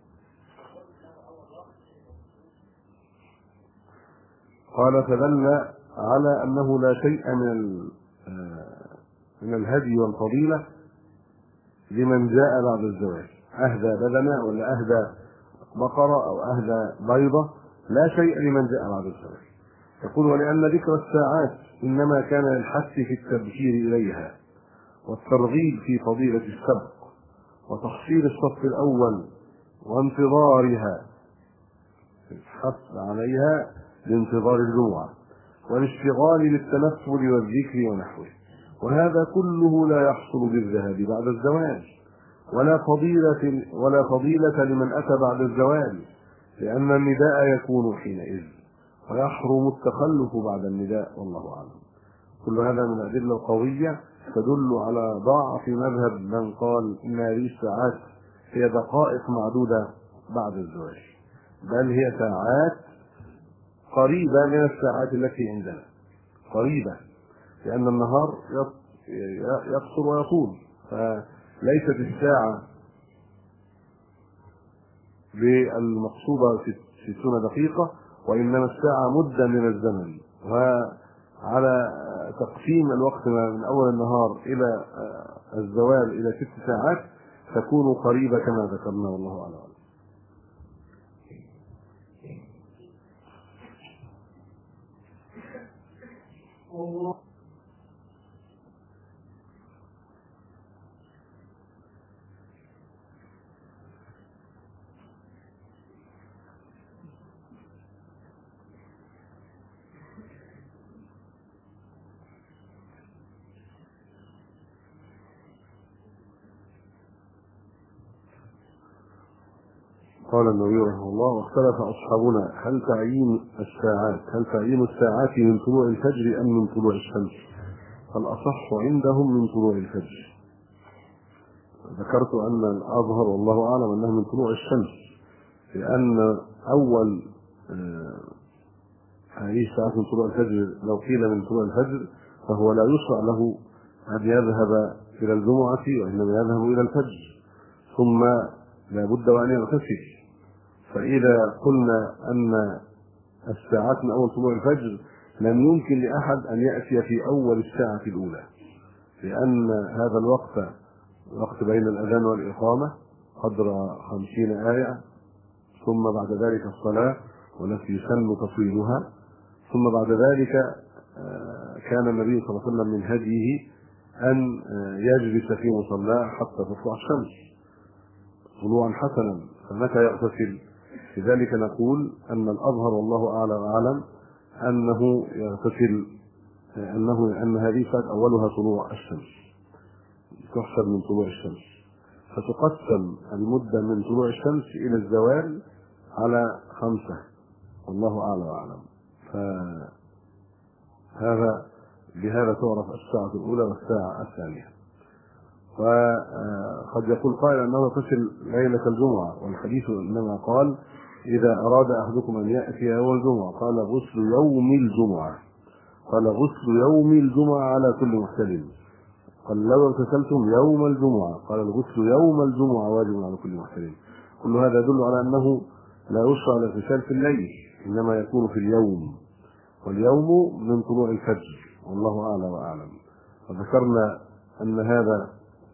قال فدل على أنه لا شيء من من الهدي والفضيلة لمن جاء بعد الزواج، أهدى بدنة ولا أهدى بقرة أو أهدى بيضة، لا شيء لمن جاء بعد الزواج. يقول ولأن ذكر الساعات إنما كان للحث في التبكير إليها والترغيب في فضيلة السبق وتحصيل الصف الأول وانتظارها، الحث عليها لانتظار الجمعة والاشتغال بالتنفل والذكر ونحوه، وهذا كله لا يحصل بالذهاب بعد الزواج، ولا فضيلة ولا فضيلة لمن أتى بعد الزواج، لأن النداء يكون حينئذ ويحرم التخلف بعد النداء والله أعلم. كل هذا من أدلة قوية تدل على ضعف مذهب من قال إن هذه الساعات هي دقائق معدودة بعد الزواج، بل هي ساعات قريبة من الساعات التي عندنا، قريبة، لأن النهار يقصر ويطول، فليست الساعة بالمقصودة ستون دقيقة، وإنما الساعة مدة من الزمن، وعلى تقسيم الوقت من أول النهار إلى الزوال إلى ست ساعات تكون قريبة كما ذكرنا والله أعلم. قال النبي رحمه الله واختلف أصحابنا هل تعيين الساعات هل تعيين الساعات من طلوع الفجر أم من طلوع الشمس؟ فالأصح عندهم من طلوع الفجر. ذكرت أن الأظهر والله أعلم أنه من طلوع الشمس، لأن أول هذه الساعات من طلوع الفجر لو قيل من طلوع الفجر فهو لا يشرع له أن يذهب إلى الجمعة، وإنما يذهب إلى الفجر ثم لا بد وأن يغتسل. فإذا قلنا أن الساعات من أول طلوع الفجر لم يمكن لأحد أن يأتي في أول الساعة الأولى، لأن هذا الوقت وقت بين الأذان والإقامة قدر خمسين آية، ثم بعد ذلك الصلاة والتي يسن تطويلها، ثم بعد ذلك كان النبي صلى الله عليه وسلم من هديه أن يجلس في مصلاه حتى تطلع الشمس طلوعا حسنا، فمتى يغتسل؟ لذلك نقول أن الأظهر والله أعلى وأعلم أنه يغتسل، أنه أن هذه الساعة أولها طلوع الشمس، تحسب من طلوع الشمس، فتقسم المدة من طلوع الشمس إلى الزوال على خمسة والله أعلى وأعلم. فهذا بهذا تعرف الساعة الأولى والساعة الثانية. وقد يقول قائل أنه يغتسل ليلة الجمعة، والحديث إنما قال إذا أراد أحدكم أن يأتي يوم الجمعة قال غسل يوم الجمعة، قال غسل يوم الجمعة على كل محتلم، قال لو اغتسلتم يوم الجمعة قال الغسل يوم الجمعة واجب على كل محتلم. كل هذا يدل على أنه لا يشرع الاغتسال في الليل، إنما يكون في اليوم، واليوم من طلوع الفجر والله أعلى وأعلم. وذكرنا أن هذا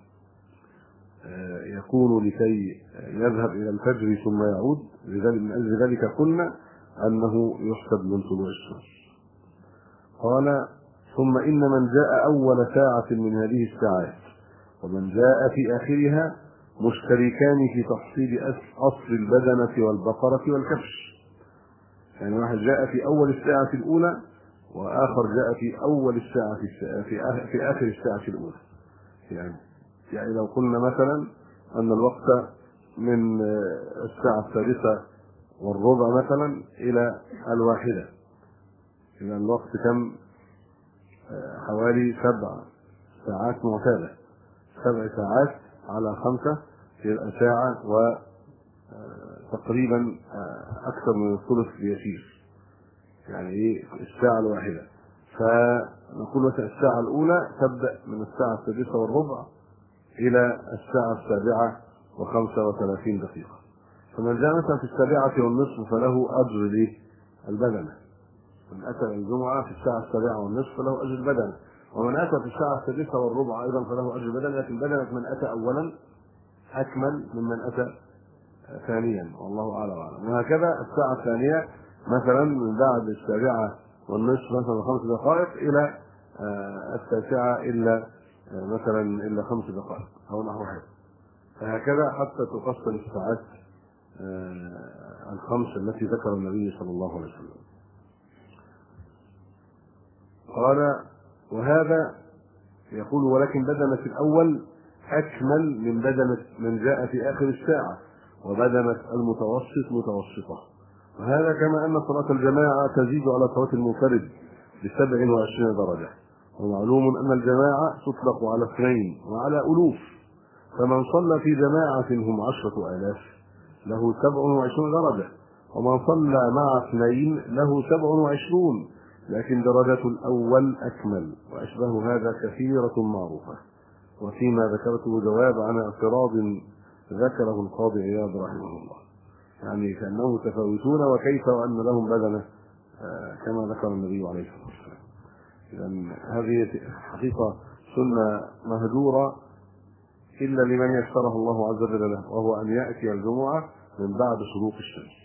يكون لكي يذهب إلى الفجر ثم يعود، لذلك من أجل ذلك قلنا أنه يحسب من طلوع الشمس. قال ثم إن من جاء أول ساعة من هذه الساعات ومن جاء في آخرها مشتركان في تحصيل أصل البدنة والبقرة والكبش، يعني واحد جاء في أول الساعة الأولى وآخر جاء في أول الساعة في في آخر الساعة الأولى. يعني يعني لو قلنا مثلا أن الوقت من الساعة الثالثة والربع مثلا إلى الواحدة، إذا الوقت كم؟ حوالي سبع ساعات معتادة، سبع ساعات على خمسة يبقى ساعة وتقريبا أكثر من الثلث بيسير، يعني إيه الساعة الواحدة. فنقول الساعة الأولى تبدأ من الساعة السادسة والربع إلى الساعة السابعة وخمسة وثلاثين دقيقة. فمن جاء مثلا في السابعة والنصف فله أجر البدنة. من أتى الجمعة في الساعة السابعة والنصف فله أجر البدنة، ومن أتى في الساعة السادسة والربع أيضا فله أجر البدنة، لكن بدنة من أتى أولا أكمل ممن أتى ثانيا، والله أعلم وأعلم. وهكذا الساعة الثانية مثلا من بعد السابعة والنصف مثلا خمس دقائق إلى التاسعة إلا مثلا إلا خمس دقائق أو نحو هذا. فهكذا حتى تقسم الساعات الخمس التي ذكر النبي صلى الله عليه وسلم. قال: وهذا يقول: ولكن بدنة الأول أكمل من بدنة من جاء في آخر الساعة، وبدنة المتوسط متوسطة. وهذا كما أن صلاة الجماعة تزيد على صلاة المنفرد بسبع وعشرين درجة، ومعلوم أن الجماعة تطلق على اثنين وعلى ألوف، فمن صلى في جماعة هم عشرة آلاف له سبع وعشرون درجة، ومن صلى مع اثنين له سبع وعشرون، لكن درجة الأول أكمل، وأشبه هذا كثيرة معروفة. وفيما ذكرته جواب عن اعتراض ذكره القاضي عياض رحمه الله، يعني كأنهم متفاوتون وكيف وأن لهم بدنة كما ذكر النبي عليه الصلاة والسلام. إذن هذه حقيقة سنة مهجورة إلا لمن يسرها الله عز وجل له، وهو أن يأتي الجمعة من بعد شروق الشمس،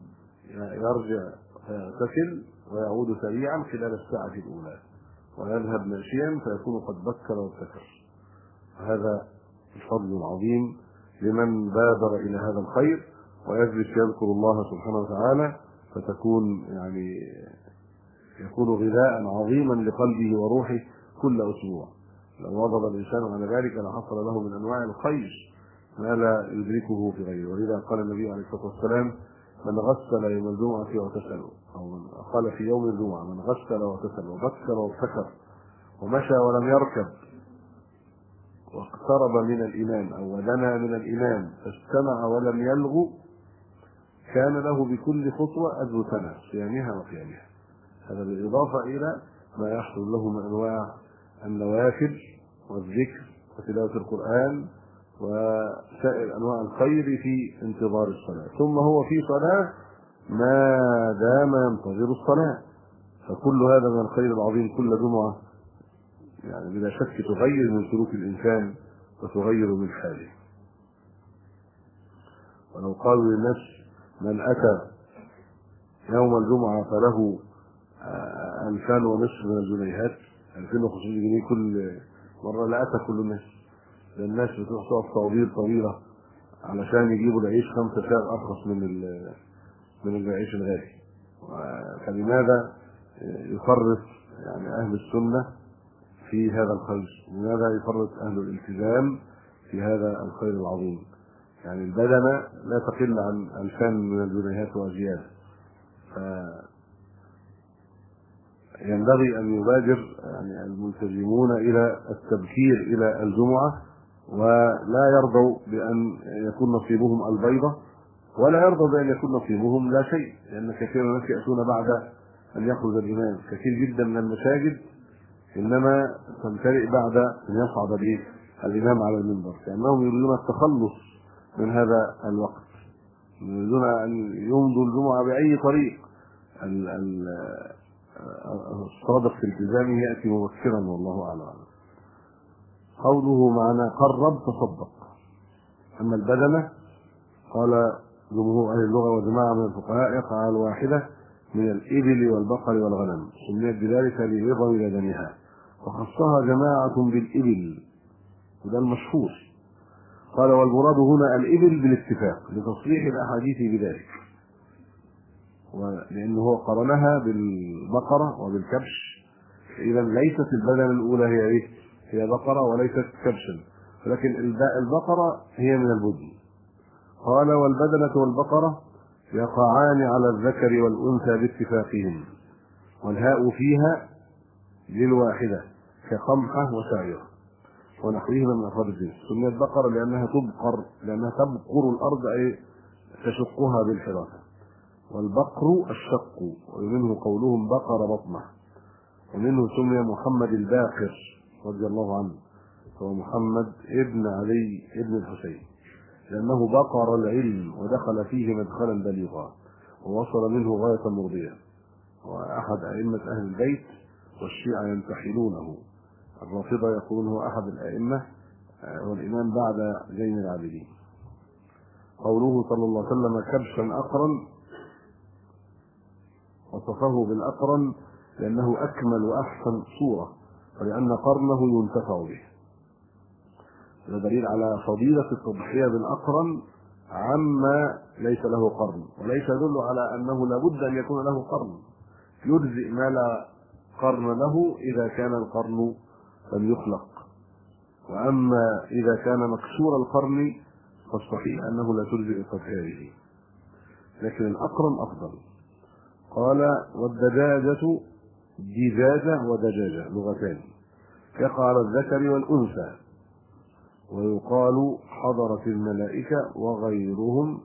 يرجع فيغتسل ويعود سريعا خلال الساعة الأولى، ويذهب ماشيا فيكون قد بكر وابتكر. هذا الفضل العظيم لمن بادر إلى هذا الخير ويجلس يذكر الله سبحانه وتعالى، فتكون يعني يكون غذاء عظيما لقلبه وروحه كل أسبوع. لو واظب الإنسان على ذلك لحصل له من أنواع الخير ما لا يدركه في غيره. ولذا قال النبي عليه الصلاة والسلام: من غسل يوم الجمعة واغتسل، أو من قال في يوم الجمعة: من غسل واغتسل وبكر وابتكر ومشى ولم يركب واقترب من الإمام أو ودنا من الإمام فاستمع ولم يلغو، كان له بكل خطوة أجر سنة صيامها وقيامها. هذا بالإضافة إلى ما يحصل له من أنواع النوافل والذكر وتلاوة القرآن وسائر أنواع الخير في انتظار الصلاة. ثم هو في صلاة ما دام ينتظر الصلاة، فكل هذا من الخير العظيم كل جمعة يعني بلا شك تغير من سلوك الإنسان وتغير من حاله. ولو قالوا للناس: من أتى يوم الجمعة فله ألفان ونصف من الجنيهات، ألفين وخمسمائة جنيه كل مرة، لا أتى كل الناس، لأن الناس بتروح تقف طوابير طويلة علشان يجيبوا العيش خمسة ساعة أرخص من من العيش الغالي. فلماذا يفرط يعني أهل السنة في هذا الخير؟ لماذا يفرط أهل الالتزام في هذا الخير العظيم؟ يعني البدنة لا تقل عن ألفان من الجنيهات وزيادة. فينبغي أن يبادر يعني الملتزمون إلى التبكير إلى الجمعة، ولا يرضوا بأن يكون نصيبهم البيضة، ولا يرضوا بأن يكون نصيبهم لا شيء، لأن كثير من الناس يأتون بعد أن يخرج الإمام. كثير جدا من المساجد إنما تمتلئ بعد أن يصعد به الإمام على المنبر، كأنهم يريدون التخلص من هذا الوقت، يريدون أن يمضوا الجمعة بأي طريق. الصادق في التزامه يأتي مبكرا، والله أعلم. قوله معنى قرب تصدق. أما البدنة قال جمهور أهل اللغة وجماعة من الفقهاء يقع على الواحدة من الإبل والبقر والغنم، سميت بذلك لعظم بدنها، وخصها جماعة بالإبل، وده المشهور. قال: والمراد هنا الإبل بالاتفاق لتصريح الأحاديث بذلك، ولأنه هو قرنها بالبقرة وبالكبش، إذا ليست البدنة الأولى هي إيه؟ هي بقرة وليست كبشا، ولكن البقرة هي من البدن. قال: والبدنة والبقرة يقعان على الذكر والأنثى باتفاقهم، والهاء فيها للواحدة كقمحة وسعيرة ونحوهما من أفراد الجنس. سميت بقرة لأنها تبقر لأنها تبقر الأرض أي تشقها بالحراسة، والبقر الشق، ومنه قولهم بقر بطنه. ومنه سمي محمد الباقر رضي الله عنه، هو محمد ابن علي ابن الحسين، لأنه بقر العلم ودخل فيه مدخلا بليغا ووصل منه غاية مرضية، وأحد أئمة أهل البيت، والشيعة ينتحلونه. الرافضة يقولون هو أحد الأئمة والإمام بعد زين العابدين. قوله صلى الله عليه وسلم كبشا أقرن، وصفه بالأقرن لأنه أكمل وأحسن صورة، ولأن قرنه ينتفع به. هذا دليل على فضيلة التضحية بالأقرن عما ليس له قرن، وليس يدل على أنه لابد أن يكون له قرن، يجزئ ما لا قرن له إذا كان القرن لم يخلق، وأما إذا كان مكسور القرن فالصحيح أنه لا تجزئ التضحية به، لكن الأقرن أفضل. قال والدجاجة دجاجة ودجاجة لغتان، يقع على الذكر والأنثى، ويقال حضرت الملائكة وغيرهم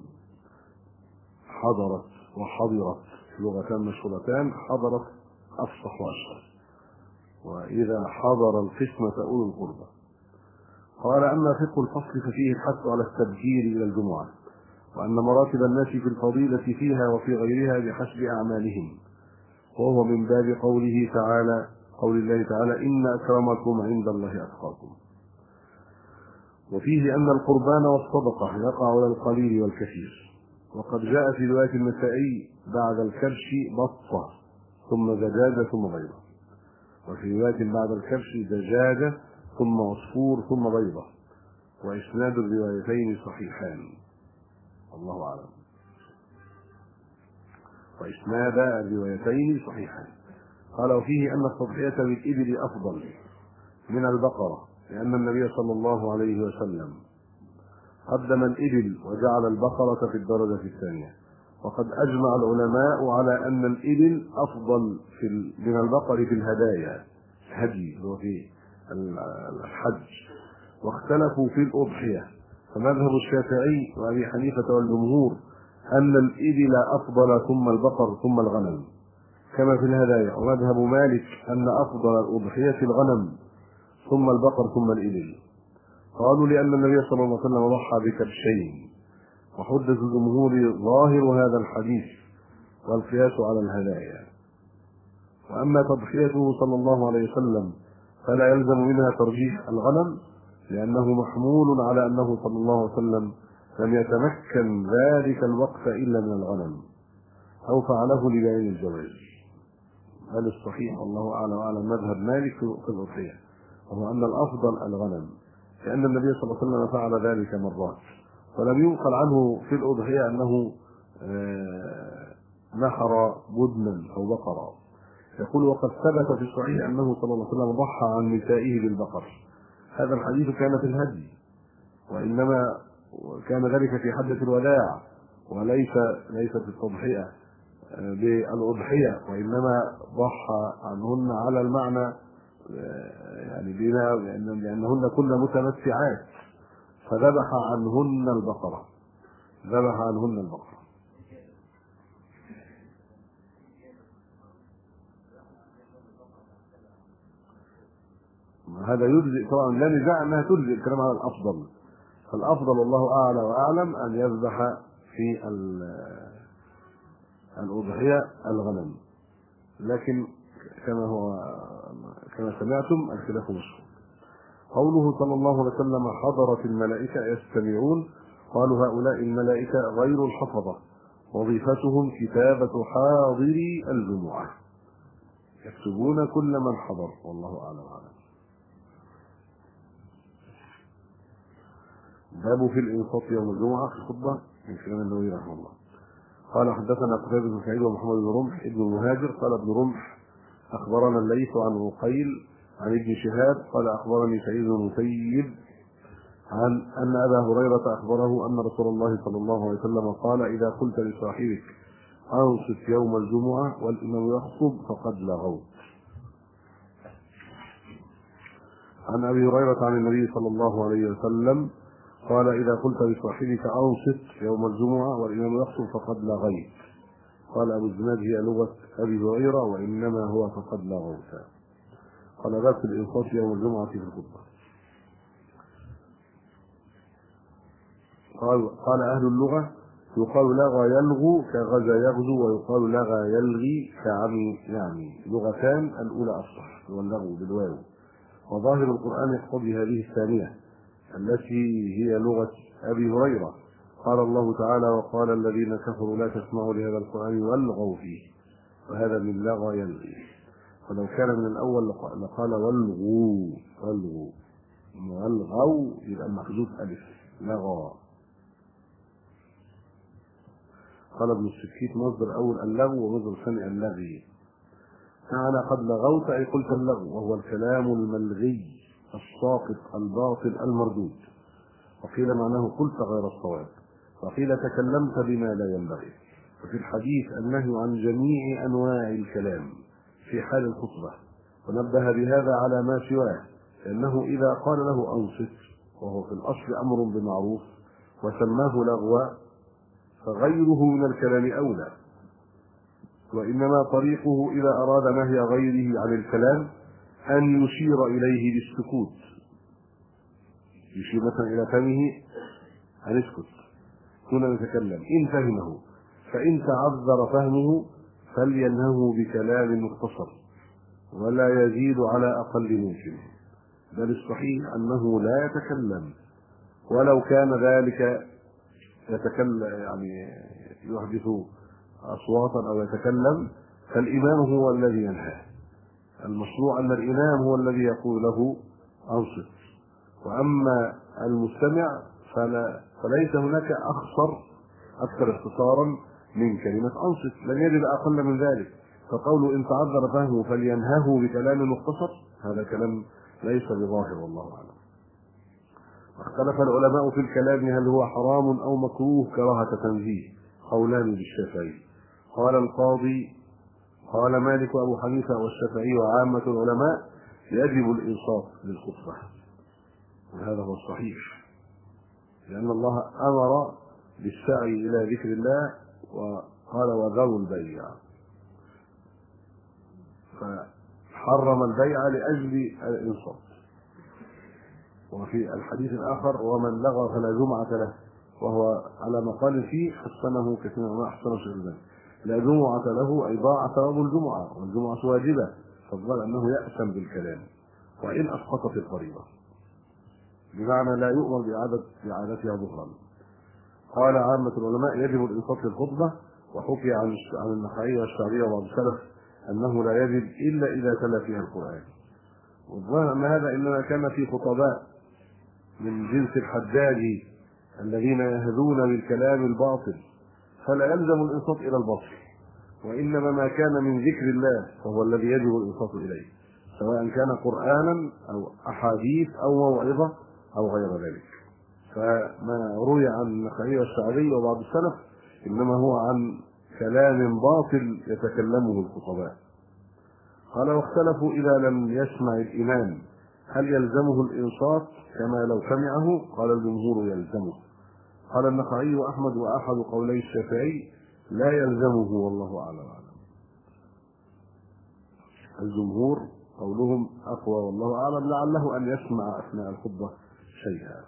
حضرت وحضرت، لغتان مشهورتان، حضرت أفصح وأشهر، وإذا حضر القسمة أولو القربى. قال أما فقه الفصل ففيه الحث على التبكير إلى الجمعة، وأن مراتب الناس في الفضيلة فيها وفي غيرها بحسب أعمالهم، وهو من باب قوله تعالى قول الله تعالى إن أكرمكم عند الله أتقاكم. وفيه أن القربان والصدقة يقع على القليل والكثير، وقد جاء في رواية النسائي بعد الكبش بطة ثم دجاجة ثم بيضة، وفي رواية بعد الكبش دجاجة ثم عصفور ثم بيضة، وإسناد الروايتين صحيحان، الله أعلم، وإسناد الروايتين صحيحان. قال وفيه أن التضحية بالإبل أفضل من البقرة، لأن النبي صلى الله عليه وسلم قدم الإبل وجعل البقرة في الدرجة الثانية، وقد أجمع العلماء على أن الإبل أفضل في من البقر في الهدايا، الهدي اللي هو في الحج، واختلفوا في الأضحية، فمذهب الشافعي وأبي حنيفة والجمهور أن الإبل أفضل ثم البقر ثم الغنم كما في الهدايا، ومذهب مالك أن أفضل الأضحية الغنم ثم البقر ثم الإبل. قالوا لأن النبي صلى الله عليه وسلم ضحى بكبشين، وحدث الجمهور ظاهر هذا الحديث والقياس على الهدايا. وأما تضحيته صلى الله عليه وسلم فلا يلزم منها ترجيح الغنم، لأنه محمول على أنه صلى الله عليه وسلم لم يتمكن ذلك الوقت إلا من الغنم، أو فعله لبيان الجواز. بل الصحيح والله أعلم وأعلم مذهب مالك في الأضحية، وهو أن الأفضل الغنم، لأن النبي صلى الله عليه وسلم فعل ذلك مرات، ولم ينقل عنه في الأضحية أنه نحر بدنا أو بقرا. يقول وقد ثبت في الصحيح أنه صلى الله عليه وسلم ضحى عن نسائه بالبقر. هذا الحديث كان في الهدي، وإنما كان ذلك في حجة الوداع، وليس ليس في التضحية بالأضحية، وإنما ضحى عنهن على المعنى يعني بنا لأنهن كن متمتعات، فذبح عنهن البقرة ذبح عنهن البقرة هذا يجزئ طبعا، لا نزاع انها تجزئ، الكلام على الافضل، فالافضل والله اعلى واعلم ان يذبح في الاضحيه الغنم، لكن كما هو كما سمعتم الخلاف مشهور. قوله صلى الله عليه وسلم حضرت الملائكه يستمعون، قالوا هؤلاء الملائكه غير الحفظه، وظيفتهم كتابه حاضري الجمعه، يكتبون كل من حضر، والله اعلم وأعلم. باب في الانصات يوم الجمعه في الخطبه من كلام النووي رحمه الله. قال حدثنا قتيبة بن سعيد ومحمد بن رمح ابن المهاجر قال ابن رمح اخبرنا الليث عن عقيل عن ابن شهاب قال اخبرني سعيد بن المسيب عن ان ابا هريره اخبره ان رسول الله صلى الله عليه وسلم قال اذا قلت لصاحبك انصت يوم الجمعه والامام يخطب فقد لغوت. عن ابي هريره عن النبي صلى الله عليه وسلم قال إذا قلت لصاحبك أنصت يوم الجمعة والإمام يخطب فقد لغيت. قال أبو الزناد هي لغة أبي هريرة وإنما هو فقد لغوت. قال باب الإنصات يوم الجمعة في الخطبة. قال قال أهل اللغة يقال لغى يلغو كغزا يغزو، ويقال لغى يلغي كعمي يعني، لغتان الأولى أصح واللغو بالواو، وظاهر القرآن يقتضي هذه الثانية التي هي لغة أبي هريرة. قال الله تعالى وقال الذين كفروا لا تسمعوا لهذا القرآن والغوا فيه، وهذا من لغى يلغي. ولو كان من الأول لقال والغوا والغوا، والغوا يبقى محذوف ألف لغى. قال ابن السكيت مصدر أول اللغو ومصدر ثاني اللغي. معنى قد لغوت أي قلت اللغو، وهو الكلام الملغي الساقط الباطل المردود. وقيل معناه قلت غير الصواب، وقيل تكلمت بما لا ينبغي. وفي الحديث النهي عن جميع أنواع الكلام في حال الخطبة، ونبه بهذا على ما سواه، لأنه إذا قال له أنصت وهو في الأصل أمر بمعروف وسماه لغوا فغيره من الكلام أولى. وإنما طريقه إذا أراد نهي غيره عن الكلام أن يشير إليه بالسكوت، يشير مثلا إلى فمه أن اسكت دون يتكلم إن فهمه، فإن تعذر فهمه فلينهه بكلام مختصر ولا يزيد على أقل ممكن. بل الصحيح أنه لا يتكلم، ولو كان ذلك يتكلم يعني يحدث أصواتا أو يتكلم، فالإمام هو الذي ينهاه. المشروع أن الإمام هو الذي يقول له أنصت، وأما المستمع فلا فليس هناك أخصر أكثر اختصارا من كلمة أنصت، لن يجد أقل من ذلك. فقوله إن تعذر فهمه فلينهه بكلام مختصر هذا كلام ليس بظاهر والله أعلم. واختلف العلماء في الكلام هل هو حرام أو مكروه كراهة تنزيه، قولان للشافعي. قال القاضي قال مالك وأبو حنيفة والشافعي وعامة العلماء يجب الإنصات للخطبة، وهذا هو الصحيح، لأن الله أمر بالسعي إلى ذكر الله وقال وذروا البيع، فحرم البيع لأجل الإنصات. وفي الحديث الآخر ومن لغى فلا جمعة له، وهو على مقال فيه حسنه كثيرا ما أحسن شيئا، لا جمعة له أي ضاع ثواب الجمعة، والجمعة واجبة، فالظاهر أنه يأثم بالكلام وإن أسقطت الفريضة، بمعنى لا يؤمر بإعادة إعادتها ظهرا. قال عامة العلماء يجب الإنصات للخطبة، وحكي عن عن النخعي والشعبية وبعض السلف أنه لا يجب إلا إذا تلا فيها القرآن. والظاهر أن هذا إنما كان في خطباء من جنس الحجاج الذين يهذون بالكلام الباطل، فلا يلزم الإنصات إلى الباطل، وإنما ما كان من ذكر الله فهو الذي يجب الإنصات إليه، سواء كان قرآنا أو أحاديث أو موعظة أو غير ذلك. فما روي عن النخعي والشعبي وبعض السلف إنما هو عن كلام باطل يتكلمه الخطباء. قال واختلفوا إذا لم يسمع الإمام هل يلزمه الإنصات كما لو سمعه؟ قال الجمهور يلزمه. قال النخعي وأحمد وأحد قولي الشافعي لا يلزمه والله أعلم. الجمهور قولهم أقوى والله أعلم، لعله أن يسمع أثناء الخطبة شيئا.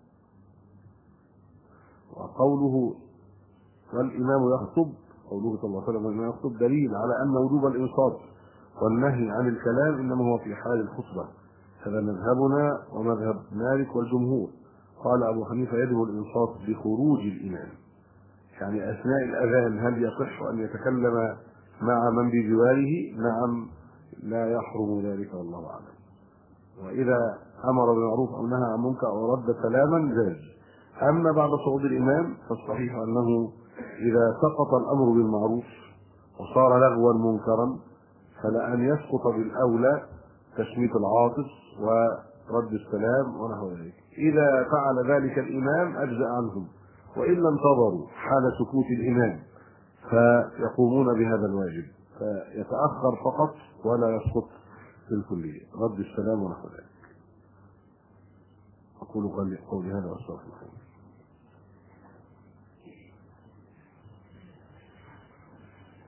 وقوله والإمام يخطب، قوله صلى الله عليه وسلم والإمام يخطب دليل على أن وجوب الإنصات والنهي عن الكلام إنما هو في حال الخطبة، هذا مذهبنا ومذهب مالك والجمهور. قال أبو حنيفة يجب الإنصات بخروج الإمام، يعني أثناء الأذان هل يصح أن يتكلم مع من بجواره؟ نعم لا يحرم ذلك والله أعلم. وإذا أمر بالمعروف أو نهى عن منكر أو رد سلاما جاز. أما بعد صعود الإمام فالصحيح أنه إذا سقط الأمر بالمعروف وصار لغوا منكرا فلا أن يسقط بالأولى تشميت العاطس ورد السلام ونحو ذلك. إذا فعل ذلك الإمام أجزأ عنهم، وإلا انتظروا حال سكوت الإمام فيقومون بهذا الواجب، فيتأخر فقط ولا يسقط في الكلية، رد السلام ونحو ذلك. أقول قولي هذا وأستغفر الله.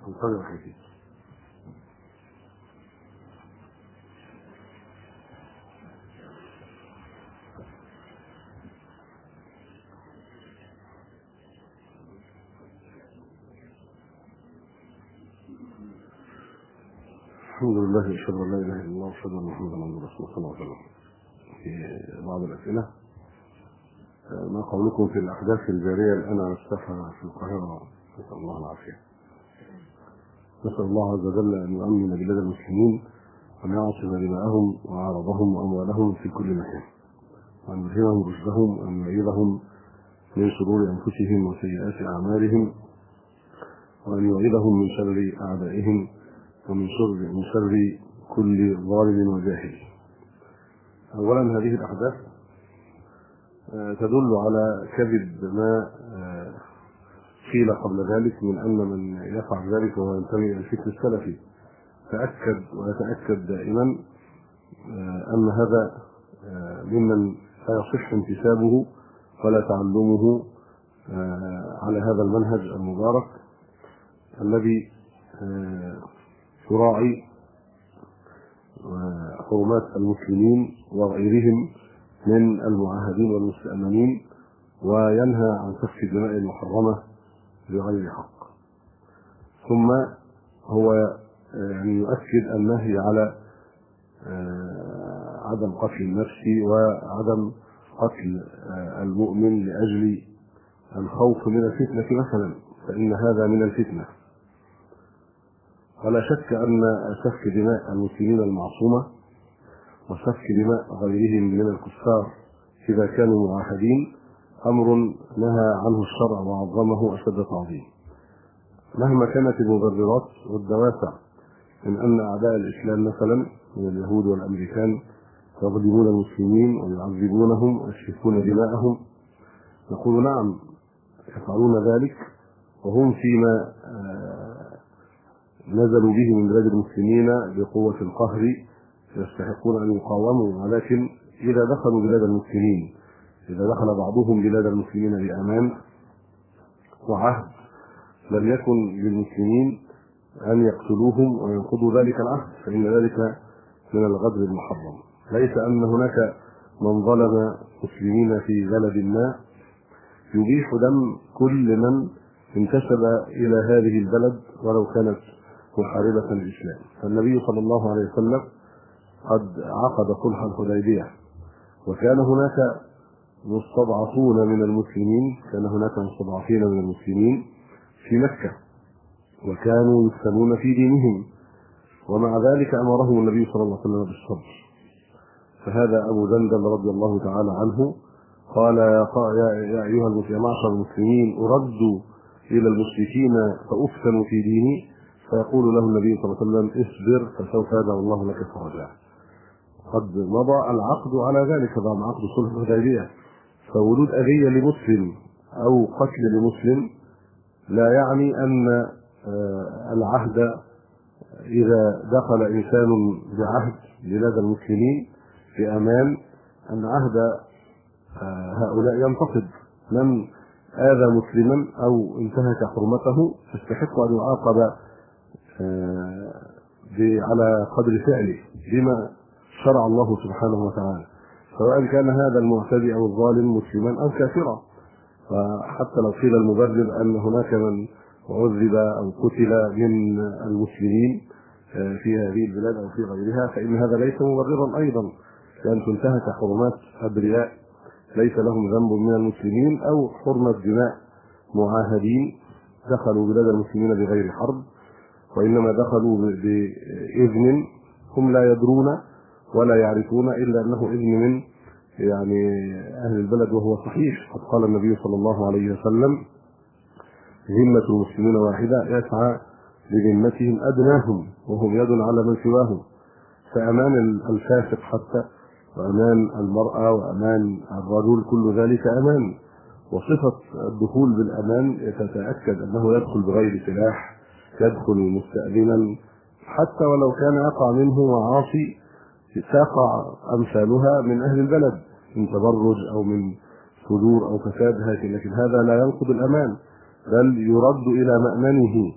انتظر حكي. الحمد لله، أشهد أن لا إله إلا الله وأشهد أن محمدا عبده ورسوله صلى الله عليه وسلم. في بعض الأسئلة: ما قولكم في الأحداث الجارية الآن على الساحة في القاهرة؟ نسأل الله العافية. نسأل الله عز وجل أن يؤمن بلاد المسلمين وأن يعصم دماءهم وأعراضهم وأموالهم في كل مكان، وأن يلهمهم رشدهم وأن يعيذهم من شرور أنفسهم وسيئات أعمالهم، وأن يعيذهم من شر أعدائهم ومن شر من شر كل ظالم وجاهل. أولا، هذه الأحداث تدل على كذب ما قيل قبل ذلك من أن من يفعل ذلك وهو ينتمي إلى الفكر السلفي تأكد ويتأكد دائما أن هذا ممن لا يصح انتسابه ولا تعلمه على هذا المنهج المبارك الذي يراعي حرمات المسلمين وغيرهم من المعاهدين والمستأمنين وينهى عن سفك الدماء المحرمة بغير حق. ثم هو يعني يؤكد النهي على عدم قتل النفس وعدم قتل المؤمن لأجل الخوف من الفتنة مثلا، فإن هذا من الفتنة. ولا شك أن سفك دماء المسلمين المعصومة وسفك دماء غيرهم من الكفار إذا كانوا معاهدين أمر نهى عنه الشرع وعظمه أشد تعظيم، مهما كانت المبررات والدوافع من أن أعداء الإسلام مثلا من اليهود والأمريكان يظلمون المسلمين ويعذبونهم ويسفكون دماءهم. نقول نعم، يفعلون ذلك وهم فيما نزلوا به من بلاد المسلمين بقوة القهر يستحقون أن يقاوموا، ولكن إذا دخلوا بلاد المسلمين، إذا دخل بعضهم بلاد المسلمين بأمان وعهد، لم يكن للمسلمين أن يقتلوهم وينقضوا ذلك العهد، فإن ذلك من الغدر المحرم. ليس أن هناك من ظلم مسلمين في بلد ما يبيح دم كل من انتسب إلى هذه البلد ولو كانت محاربة للإسلام. فالنبي صلى الله عليه وسلم قد عقد صلح الحديبية، وكان هناك مستضعفون من المسلمين، كان هناك مستضعفين من المسلمين في مكة وكانوا يفتنون في دينهم، ومع ذلك أمرهم النبي صلى الله عليه وسلم بالصبر. فهذا أبو جندل رضي الله تعالى عنه قال: يا أيها معشر المسلمين، أرد إلى المشركين فأفتن في ديني، فيقول له النبي صلى الله عليه وسلم: اصبر فسوف يجعل الله لك فرجا. قد مضى العقد على ذلك بعد عقد صلح الحديبية، فوجود أذية لمسلم أو قتل لمسلم لا يعني أن العهد إذا دخل إنسان بعهد بلاد المسلمين بأمان أن عهد هؤلاء ينتقد. من آذى مسلما أو انتهك حرمته يستحق أن يعاقب على قدر فعله بما شرع الله سبحانه وتعالى، سواء كان هذا المعتدي أو الظالم مسلما أو كافرا. فحتى لو قيل المبرر أن هناك من عذب أو قتل من المسلمين في هذه البلاد أو في غيرها، فإن هذا ليس مبررا أيضا، لأن تنتهك حرمات أبرياء ليس لهم ذنب من المسلمين، أو حرمة دماء معاهدين دخلوا بلاد المسلمين بغير حرب، وإنما دخلوا بإذن هم لا يدرون ولا يعرفون إلا أنه إذن من يعني أهل البلد، وهو صحيح. قد قال النبي صلى الله عليه وسلم: ذمة المسلمين واحدة يسعى بذمتهم أدناهم وهم يد على من سواهم. فأمان الفاسق حتى وأمان المرأة وأمان الرجل كل ذلك أمان، وصفة الدخول بالأمان يتأكد أنه يدخل بغير سلاح، يدخل مستأذنا، حتى ولو كان يقع منه معاصي تقع أمثالها من أهل البلد من تبرج أو من فجور أو فساد، لكن هذا لا ينقض الأمان، بل يرد إلى مأمنه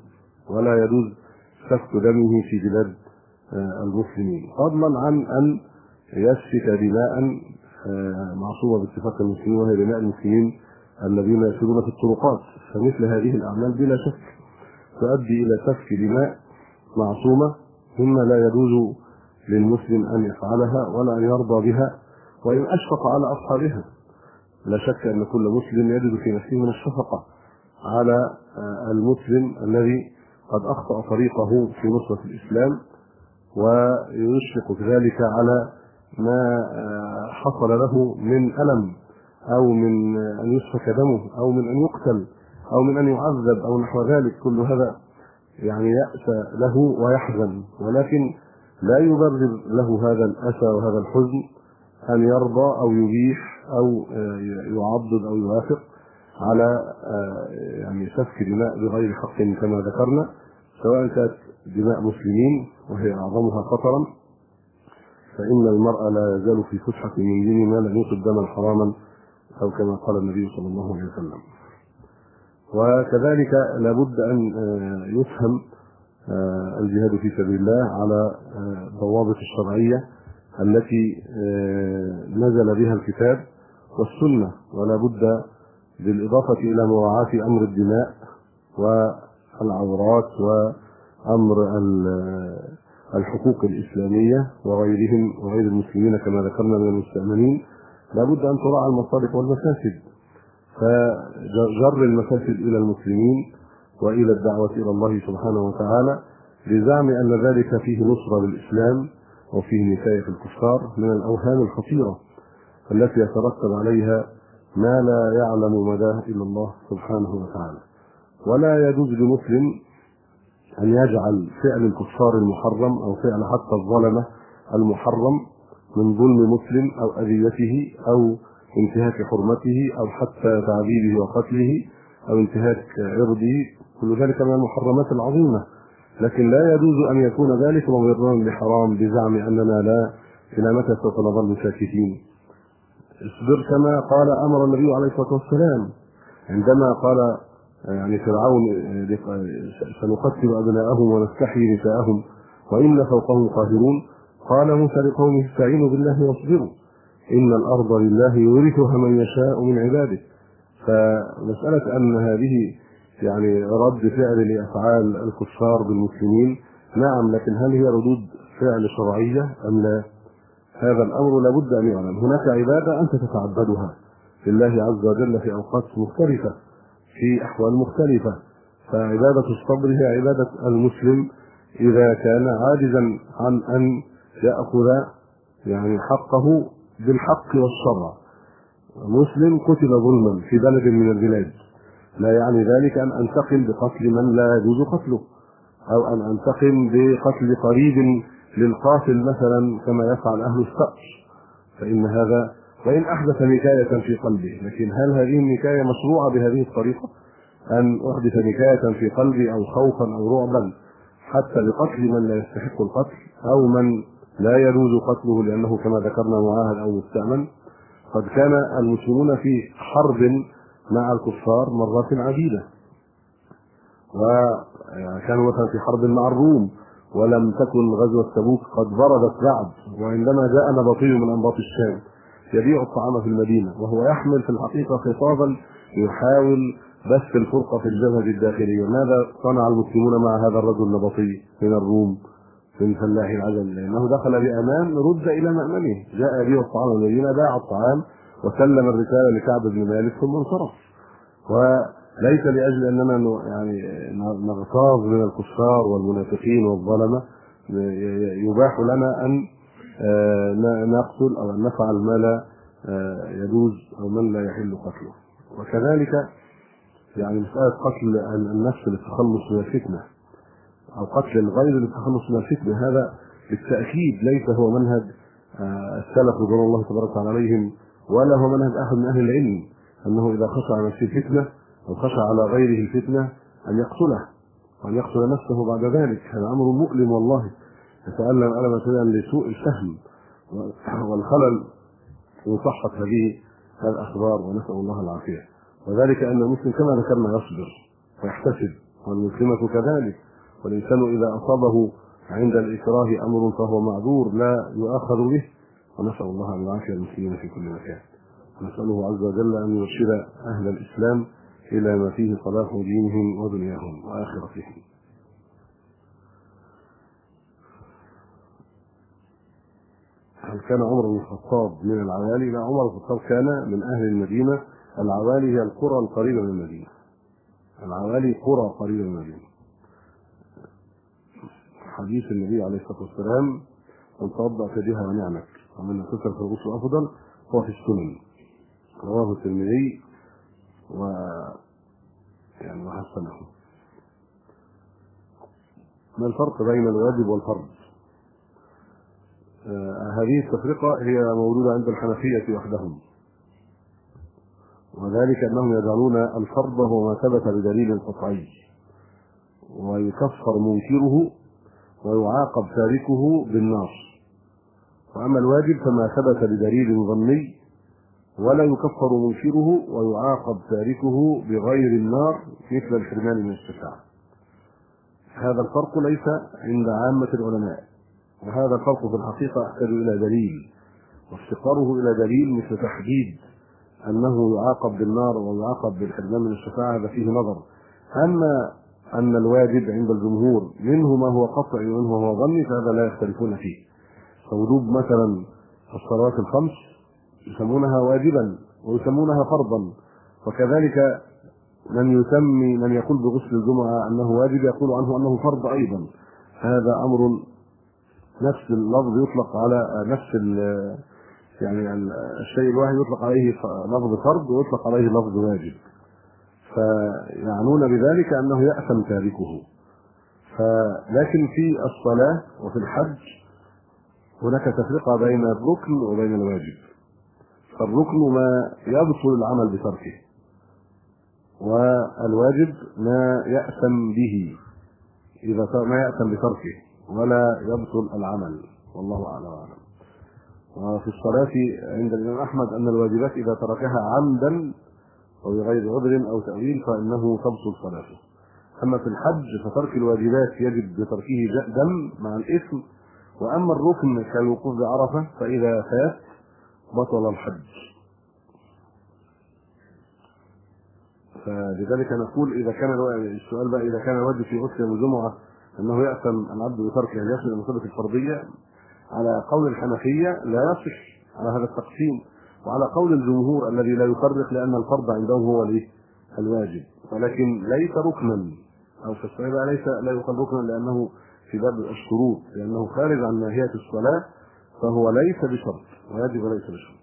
ولا يجوز سفك دمه في بلاد المسلمين، فضلا عن أن يسفك دماء معصومة باتفاق المسلمين، وهي دماء المسلمين الذين يسيرون في الطرقات. فمثل هذه الأعمال بلا شك تؤدي إلى سفك دماء معصومة، مما لا يجوز للمسلم أن يفعلها ولا أن يرضى بها وإن أشفق على أصحابها. لا شك أن كل مسلم يجد في نفسه من الشفقة على المسلم الذي قد أخطأ طريقه في نصرة الإسلام، ويشفق ذلك على ما حصل له من ألم، أو من أن يسفك دمه، أو من أن يقتل، أو من أن يعذب، أو نحو ذلك. كل هذا يعني يأسى له ويحزن، ولكن لا يبرر له هذا الأسى وهذا الحزن أن يرضى أو يبيح أو يعضد أو يوافق على يعني سفك دماء بغير حق كما ذكرنا، سواء كانت دماء مسلمين وهي أعظمها خطرا، فإن المرء لا يزال في فسحة من دين ما لم يصب دما حراما، أو كما قال النبي صلى الله عليه وسلم. وكذلك لابد أن يفهم الجهاد في سبيل الله على الضوابط الشرعية التي نزل بها الكتاب والسنة، ولا بد بالإضافة إلى مراعاة أمر الدماء والعورات وأمر الحقوق الإسلامية وغيرهم وغير المسلمين كما ذكرنا من المستأمنين، لا بد أن تراعى المصالح والمفاسد، فجر المفاسد إلى المسلمين وإلى الدعوة إلى الله سبحانه وتعالى بزعم أن ذلك فيه نصرة للإسلام وفيه نكاية في الكفار من الأوهام الخطيرة التي يترتب عليها ما لا يعلم مداه إلا الله سبحانه وتعالى. ولا يجوز لمسلم أن يجعل فعل الكفار المحرم أو فعل حتى الظلمة المحرم من ظلم مسلم أو أذيته أو انتهاك حرمته أو حتى تعذيبه وقتله أو انتهاك عرضه، كل ذلك من المحرمات العظيمة، لكن لا يجوز أن يكون ذلك مضرا بحرام بزعم أننا لا إلى متى سوف نظل ساكتين. اصبر كما قال أمر النبي عليه الصلاة والسلام عندما قال يعني فرعون سنقتل أبناءهم ونستحيي نساءهم وإن فوقهم قاهرون، قال موسى لقومه استعينوا بالله واصبروا إن الأرض لله يورثها من يشاء من عباده. فمسألة أن هذه يعني رد فعل لأفعال الكفار بالمسلمين، نعم، لكن هل هي ردود فعل شرعية أم لا؟ هذا الأمر لابد أن يعلم. هناك عبادة أنت تتعبدها لله عز وجل في أوقات مختلفة في أحوال مختلفة، فعبادة الصبر هي عبادة المسلم إذا كان عاجزا عن أن يأخذ يعني حقه بالحق والشرع. مسلم قتل ظلما في بلد من البلاد، لا يعني ذلك أن أنتقم بقتل من لا يجوز قتله، أو أن أنتقم بقتل قريب للقاتل مثلا كما يفعل أهل الثأر، فإن هذا وإن أحدث نكاية في قلبه، لكن هل هذه النكاية مشروعة بهذه الطريقة؟ أن أحدث نكاية في قلبي أو خوفا أو رعبا حتى بقتل من لا يستحق القتل أو من لا يجوز قتله لأنه كما ذكرنا معاهد أو مستأمن. قد كان المسلمون في حرب مع الكفار مرات عديدة، وكانوا مثلا في حرب مع الروم ولم تكن غزوة تبوك قد بردت بعد، وعندما جاء نبطي من أنباط الشام يبيع الطعام في المدينة وهو يحمل في الحقيقة خطابا يحاول بث الفرقة في الجبهة الداخلية، ماذا صنع المسلمون مع هذا الرجل النبطي من الروم من فلاح العجل؟ لأنه دخل بأمان رد إلى مأمنه، جاء يبيع الطعام في المدينة، باع الطعام وسلم الرسالة لكعب بن مالك ثم انصرف. وليس لأجل أننا يعني نغتاظ من الكفار والمنافقين والظلمة يباح لنا أن نقتل أو أن نفعل ما لا يجوز أو من لا يحل قتله. وكذلك يعني مسألة قتل النفس للتخلص من الفتنة أو قتل الغير للتخلص من الفتنة، هذا بالتأكيد ليس هو منهج السلف رضوان الله تبارك وتعالى عليهم، ولا هو منهج أحد من أهل العلم، أنه إذا خشى على نفسه الفتنة أو خشى على غيره الفتنة أن يقتله وأن يقتل نفسه بعد ذلك. هذا أمر مؤلم والله، يتألم ألم شديدا لسوء الفهم والخلل في صحة هذه الأخبار، ونسأل الله العافية. وذلك أن المسلم كما ذكرنا يصبر ويحتسب، والمسلمة كذلك، والإنسان إذا أصابه عند الإكراه أمر فهو معذور لا يؤاخذ به، ونسأل الله أن يعافي المسلمين في كل مكان. نسأله عز وجل أن يرشد أهل الإسلام إلى ما فيه صلاح دينهم ودنياهم وآخرتهم. هل كان عمر بن الخطاب من العوالي؟ لا، عمر بن الخطاب كان من أهل المدينة. العوالي هي القرى القريبة من المدينة. العوالي قرى قريبة من المدينة. حديث النبي عليه الصلاة والسلام: من توضأ فبها ونعمت ومن اغتسل فالغسل أفضل، هو في السنن، رواه الترمذي و يعني وحسنه. ما الفرق بين الواجب والفرض؟ آه هذه التفرقة هي موجودة عند الحنفية وحدهم، وذلك أنهم يجعلون الفرض هو ما ثبت بدليل قطعي ويكفر منكره ويعاقب تاركه بالنار، وأما الواجب فما ثبت بدليل ظني ولا يكفر منكره ويعاقب تاركه بغير النار مثل الحرمان من الشفاعة. هذا الفرق ليس عند عامة العلماء، وهذا الفرق في الحقيقة يحتاج إلى دليل، وافتقاره إلى دليل مثل تحديد أنه يعاقب بالنار ويعاقب بالحرمان من الشفاعة هذا فيه نظر. أما أن الواجب عند الجمهور منه ما هو قطعي ومنه ما هو ظني فهذا لا يختلفون فيه. فوجوب مثلا الصلوات الخمس يسمونها واجبا ويسمونها فرضا، وكذلك من يسمي من يقول بغسل الجمعة أنه واجب يقول عنه أنه فرض أيضا. هذا أمر نفس اللفظ يطلق على نفس يعني الشيء الواحد يطلق عليه لفظ فرض ويطلق عليه لفظ واجب، فيعنون بذلك أنه يأثم تاركه. فلكن في الصلاة وفي الحج هناك تفرقة بين الركن وبين الواجب. فالركن ما يبطل العمل بتركه، والواجب ما يأثم به إذا ما يأثم بتركه ولا يبطل العمل، والله أعلم وأعلم. وفي الصلاة عند الإمام أحمد أن الواجبات إذا تركها عمدا أو بغير عذر أو تأويل فإنه تبطل صلاته. أما في الحج فترك الواجبات يجب بتركه دم مع الإثم، وأما الركن كالوقوف بعرفة فإذا فات بطل الحج. فلذلك نقول إذا كان السؤال بقى إذا كان الواجب في غسل يوم الجمعة أنه يأثم العبد بتركه أن يصل إلى مرتبة الفرضية، على قول الحنفية لا يصح على هذا التقسيم، وعلى قول الجمهور الذي لا يفرق لأن الفرض عندهم هو الواجب، ولكن ليس ركنا أو في الصحيح ليس لا يقال ركنا لأنه في باب الشروط، لأنه خارج عن ماهية الصلاة فهو ليس بشرط، واجب ليس بشرط.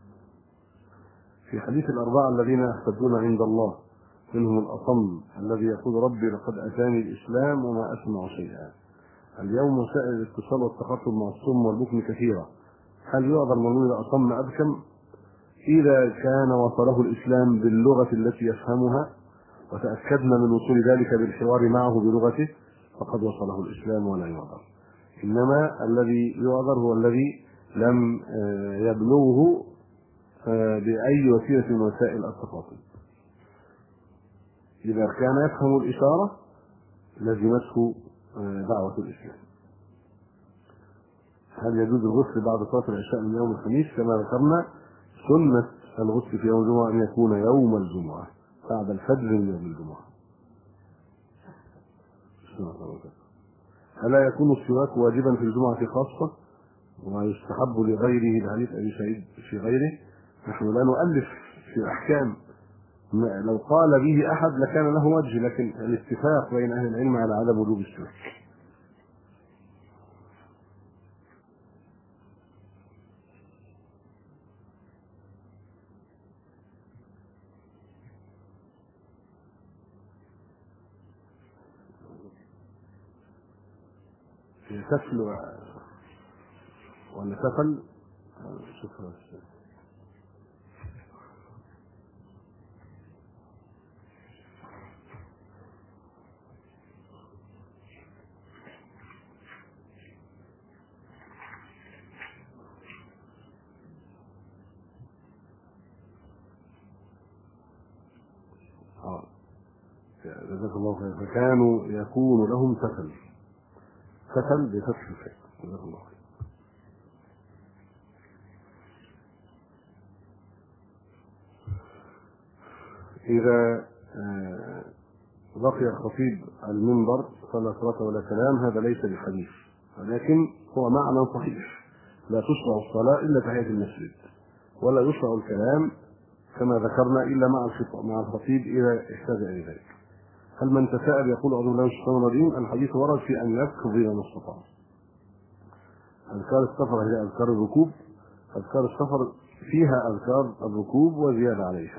في حديث الأربعة الذين يحتجون عند الله منهم الأصم الذي يقول ربي لقد أتاني الإسلام وما أسمع شيئا. اليوم وسائل الاتصال والتخاطب مع الصم والبكم كثيرة، هل يعذر من إذا أصم أبكم؟ إذا كان وصله الإسلام باللغة التي يفهمها وتأكدنا من وصول ذلك بالحوار معه بلغته فقد وصله الإسلام ولا يعذر. إنما الذي يعذر هو الذي لم يبلغه بأي وسيلة من وسائل التخاطب. إذا كان يفهم الإشارة لزمته دعوة الإسلام. هل يجوز الغسل بعد صلاة العشاء من يوم الخميس؟ كما ذكرنا سنة الغسل في يوم الجمعة أن يكون يوم الجمعة بعد الفجر من يوم الجمعة. ألا يكون السواك واجبا في الجمعة خاصة ويستحب لغيره لحديث أبي سعيد في غيره؟ نحن لا نؤلف في أحكام، لو قال به أحد لكان له وجه، لكن الاتفاق بين أهل العلم على عدم وجوب السواك. سفل ولا سفل؟ شكرا. جزاك الله خير. فكانوا يكون لهم سفل، سفل بفتح الفاء. جزاك الله خير. إذا بقي الخطيب المنبر فلا صلاة ولا كلام، هذا ليس بحديث، ولكن هو معنى صحيح. لا تشرع الصلاة إلا تحية المسجد، ولا يشرع الكلام كما ذكرنا إلا مع الخطاب مع الخطيب إذا احتاج إلى ذلك. هل من تساءل يقول أعوذ بالله من الشيطان الرجيم؟ الحديث ورد في أن يقضي ما استطاع. أذكار السفر هي أذكار الركوب، أذكار السفر فيها أذكار الركوب وزيادة عليها.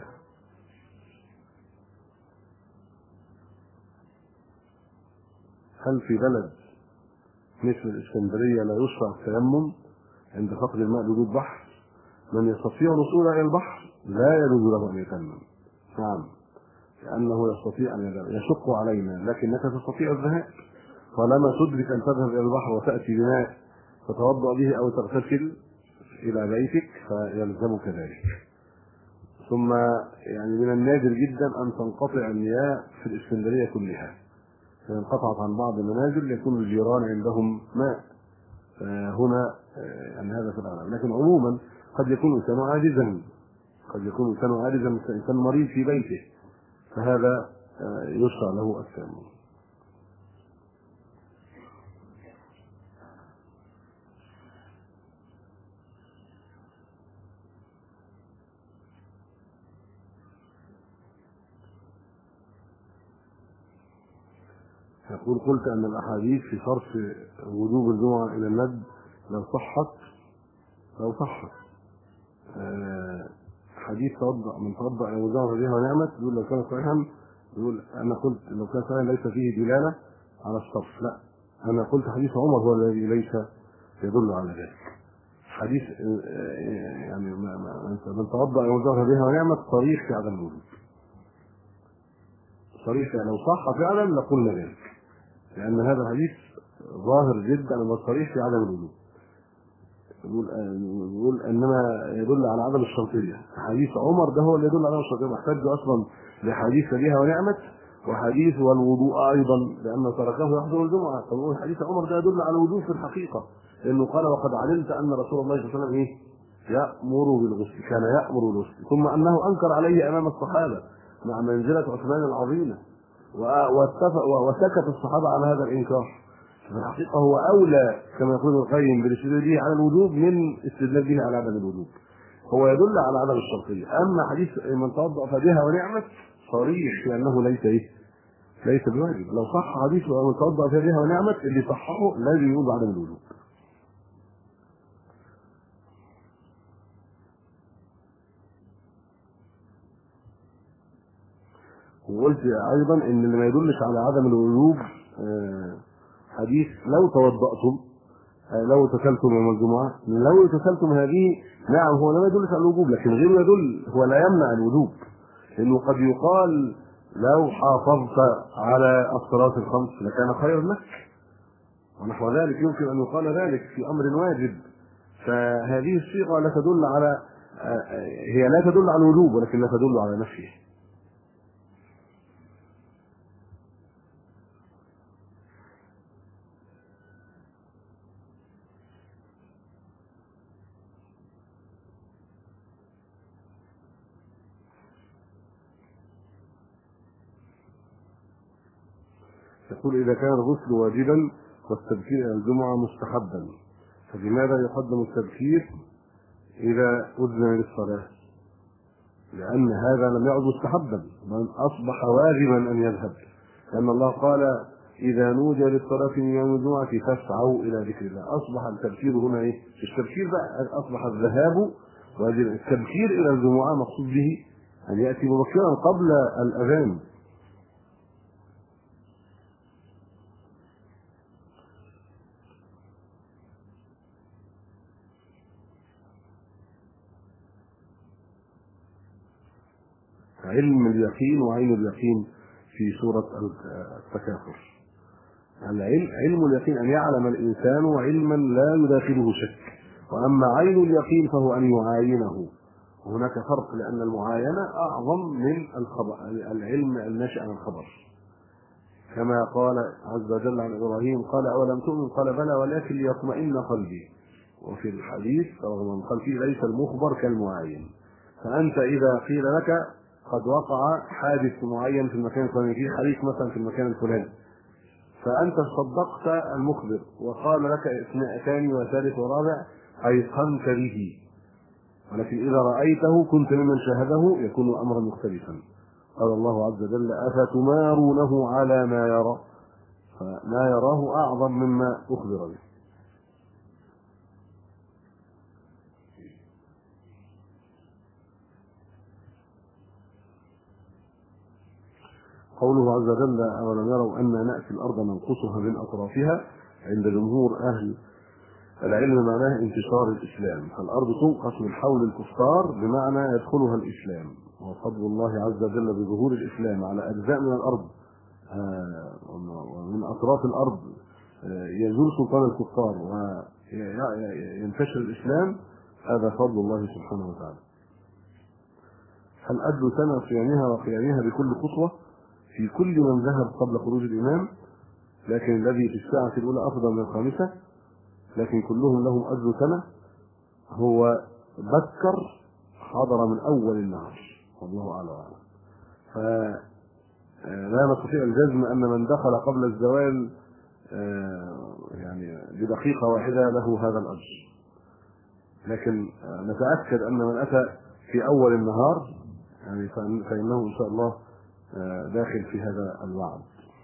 هل في بلد مثل الإسكندرية لا يشرع التيمم عند فقد الماء لوجود بحر؟ من يستطيع الوصول إلى البحر لا يجوز له أن يتيمم. نعم، لأنه يستطيع أن يذهب، يشق علينا، لكنك تستطيع الذهاب. طالما تدرك أن تذهب إلى البحر وتأتي بماء تتوضأ به أو تغتسل إلى بيتك فيلزمك ذلك. ثم يعني من النادر جدا أن تنقطع المياه في الإسكندرية كلها، انقطعت عن بعض المنازل يكون الجيران عندهم ماء، هنا يعني هذا في الأغلب. لكن عموما قد يكون الإنسان عاجزا، قد يكون الإنسان عاجزا، إنسان مريض في بيته، فهذا يشرع له التيمم. يقول قلت أن الأحاديث في صرف وجوب الجمعة إلى الند لو صحت لو صحت حديث توضأ من توضأ يوم الجمعة بها ونعمت، يقول لو كان صحيحا، يقول أنا قلت لو كان صحيحا ليس فيه دلالة على الصرف. لا، أنا قلت حديث عمر هو الذي ليس يدل على ذلك. حديث يعني من توضأ يوم الجمعة بها ونعمت صريح في عدم الوجوب، صريح. لو صح فعلا لقلنا ذلك، لأن هذا الحديث ظاهر جدا وصريح في عدم الوجوب. يقول يقول انما يدل على عدم الشرطيه. حديث عمر ده هو اللي يدل على الشرطيه، محتاج اصلا لحديث بها ونعمت وحديث والوضوء ايضا لانه تركه يحضر الجمعه. فنقول حديث عمر ده يدل على الوجوب في الحقيقه، لانه قال وقد علمت ان رسول الله صلى الله عليه وسلم ايه؟ يأمر بالغسل، كان يأمر بالغسل، ثم انه انكر عليه امام الصحابه مع منزله عثمان العظيمه، واتفق وسكت الصحابه على هذا الانكار. في الحقيقة هو أولى كما يقول القيم بالاستدلال به على الوجوب من استدلال به على عدم الوجوب. هو يدل على عدم الشرطية. أما حديث من توضأ فبها ونعمت صريح لأنه ليس إيه؟ ليس بواجب. لو صح حديث من توضأ فبها ونعمت اللي صححه لازم يقول بعدم الوجوب. وقلت أيضا إن اللي ما يدلش على عدم الوجوب آه حديث لو توضأتم لو اغتسلتم يوم الجمعة، لو اغتسلتم هذه نعم هو لا يدل على الوجوب، لكن غيره يدل، هو لا يمنع الوجوب، لأنه قد يقال لو حافظت على الصلاة الخمس لكان خير لك ونحو ذلك، يمكن أن يقال ذلك في أمر واجب. فهذه الصيغة لا تدل على هي لا تدل على الوجوب ولكن لا تدل على نفيه. يقول إذا كان الغسل واجبا والتبكير إلى الجمعة مستحبا، فلماذا يقدم التبكير إذا أذن للصلاة؟ لأن هذا لم يعد مستحبا بل أصبح واجبا أن يذهب، لأن الله قال إذا نودي للصلاة من يوم الجمعة فاسعوا إلى ذكر الله. أصبح التبكير هنا إيه؟ التبكير بقى أصبح الذهاب واجبا. التبكير إلى الجمعة مقصود به أن يأتي مبكرا قبل الأذان. علم اليقين وعين اليقين في سورة التكاثر. العلم علم اليقين أن يعلم الإنسان علما لا يداخله شك، وأما عين اليقين فهو أن يعاينه. هناك فرق، لأن المعاينة أعظم من الخبر، العلم الناشئ عن الخبر. كما قال عز وجل عن إبراهيم قال أولم تؤمن قال بلى ولكن ليطمئن قلبي. وفي الحديث رغم من قال فيه ليس المخبر كالمعين، فأنت إذا قيل لك قد وقع حادث معين في المكان الفلاني، في حريق مثلا في المكان الفلاني، فأنت صدقت المخبر وقال لك اثنان ثاني وثالث ورابع أيقنت به، ولكن إذا رأيته كنت ممن شاهده يكون أمرا مختلفا. قال الله عز وجل أفتمارونه على ما يرى، فما يراه أعظم مما أخبر به. قوله عز وجل أولم يروا أنا نأتي الأرض ننقصها من أطرافها، عند جمهور أهل العلم معناه انتشار الإسلام، فالأرض تنقص من حول الكفار بمعنى يدخلها الإسلام، وفضل الله عز وجل بظهور الإسلام على أجزاء من الأرض ومن أطراف الأرض يزول سلطان الكفار وينتشر الإسلام، هذا فضل الله سبحانه وتعالى. هل أدل سنة صيامها وقيامها بكل خطوة في كل من ذهب قبل خروج الإمام، لكن الذي في الساعة الأولى أفضل من الخامسة، لكن كلهم لهم أجر سنة؟ هو بكر حضر من أول النهار والله أعلم، فلا نستطيع الجزم أن من دخل قبل الزوال يعني بدقيقة واحدة له هذا الأجر، لكن نتأكد أن من أتى في أول النهار يعني فإنه إن شاء الله داخل في هذا الوعد.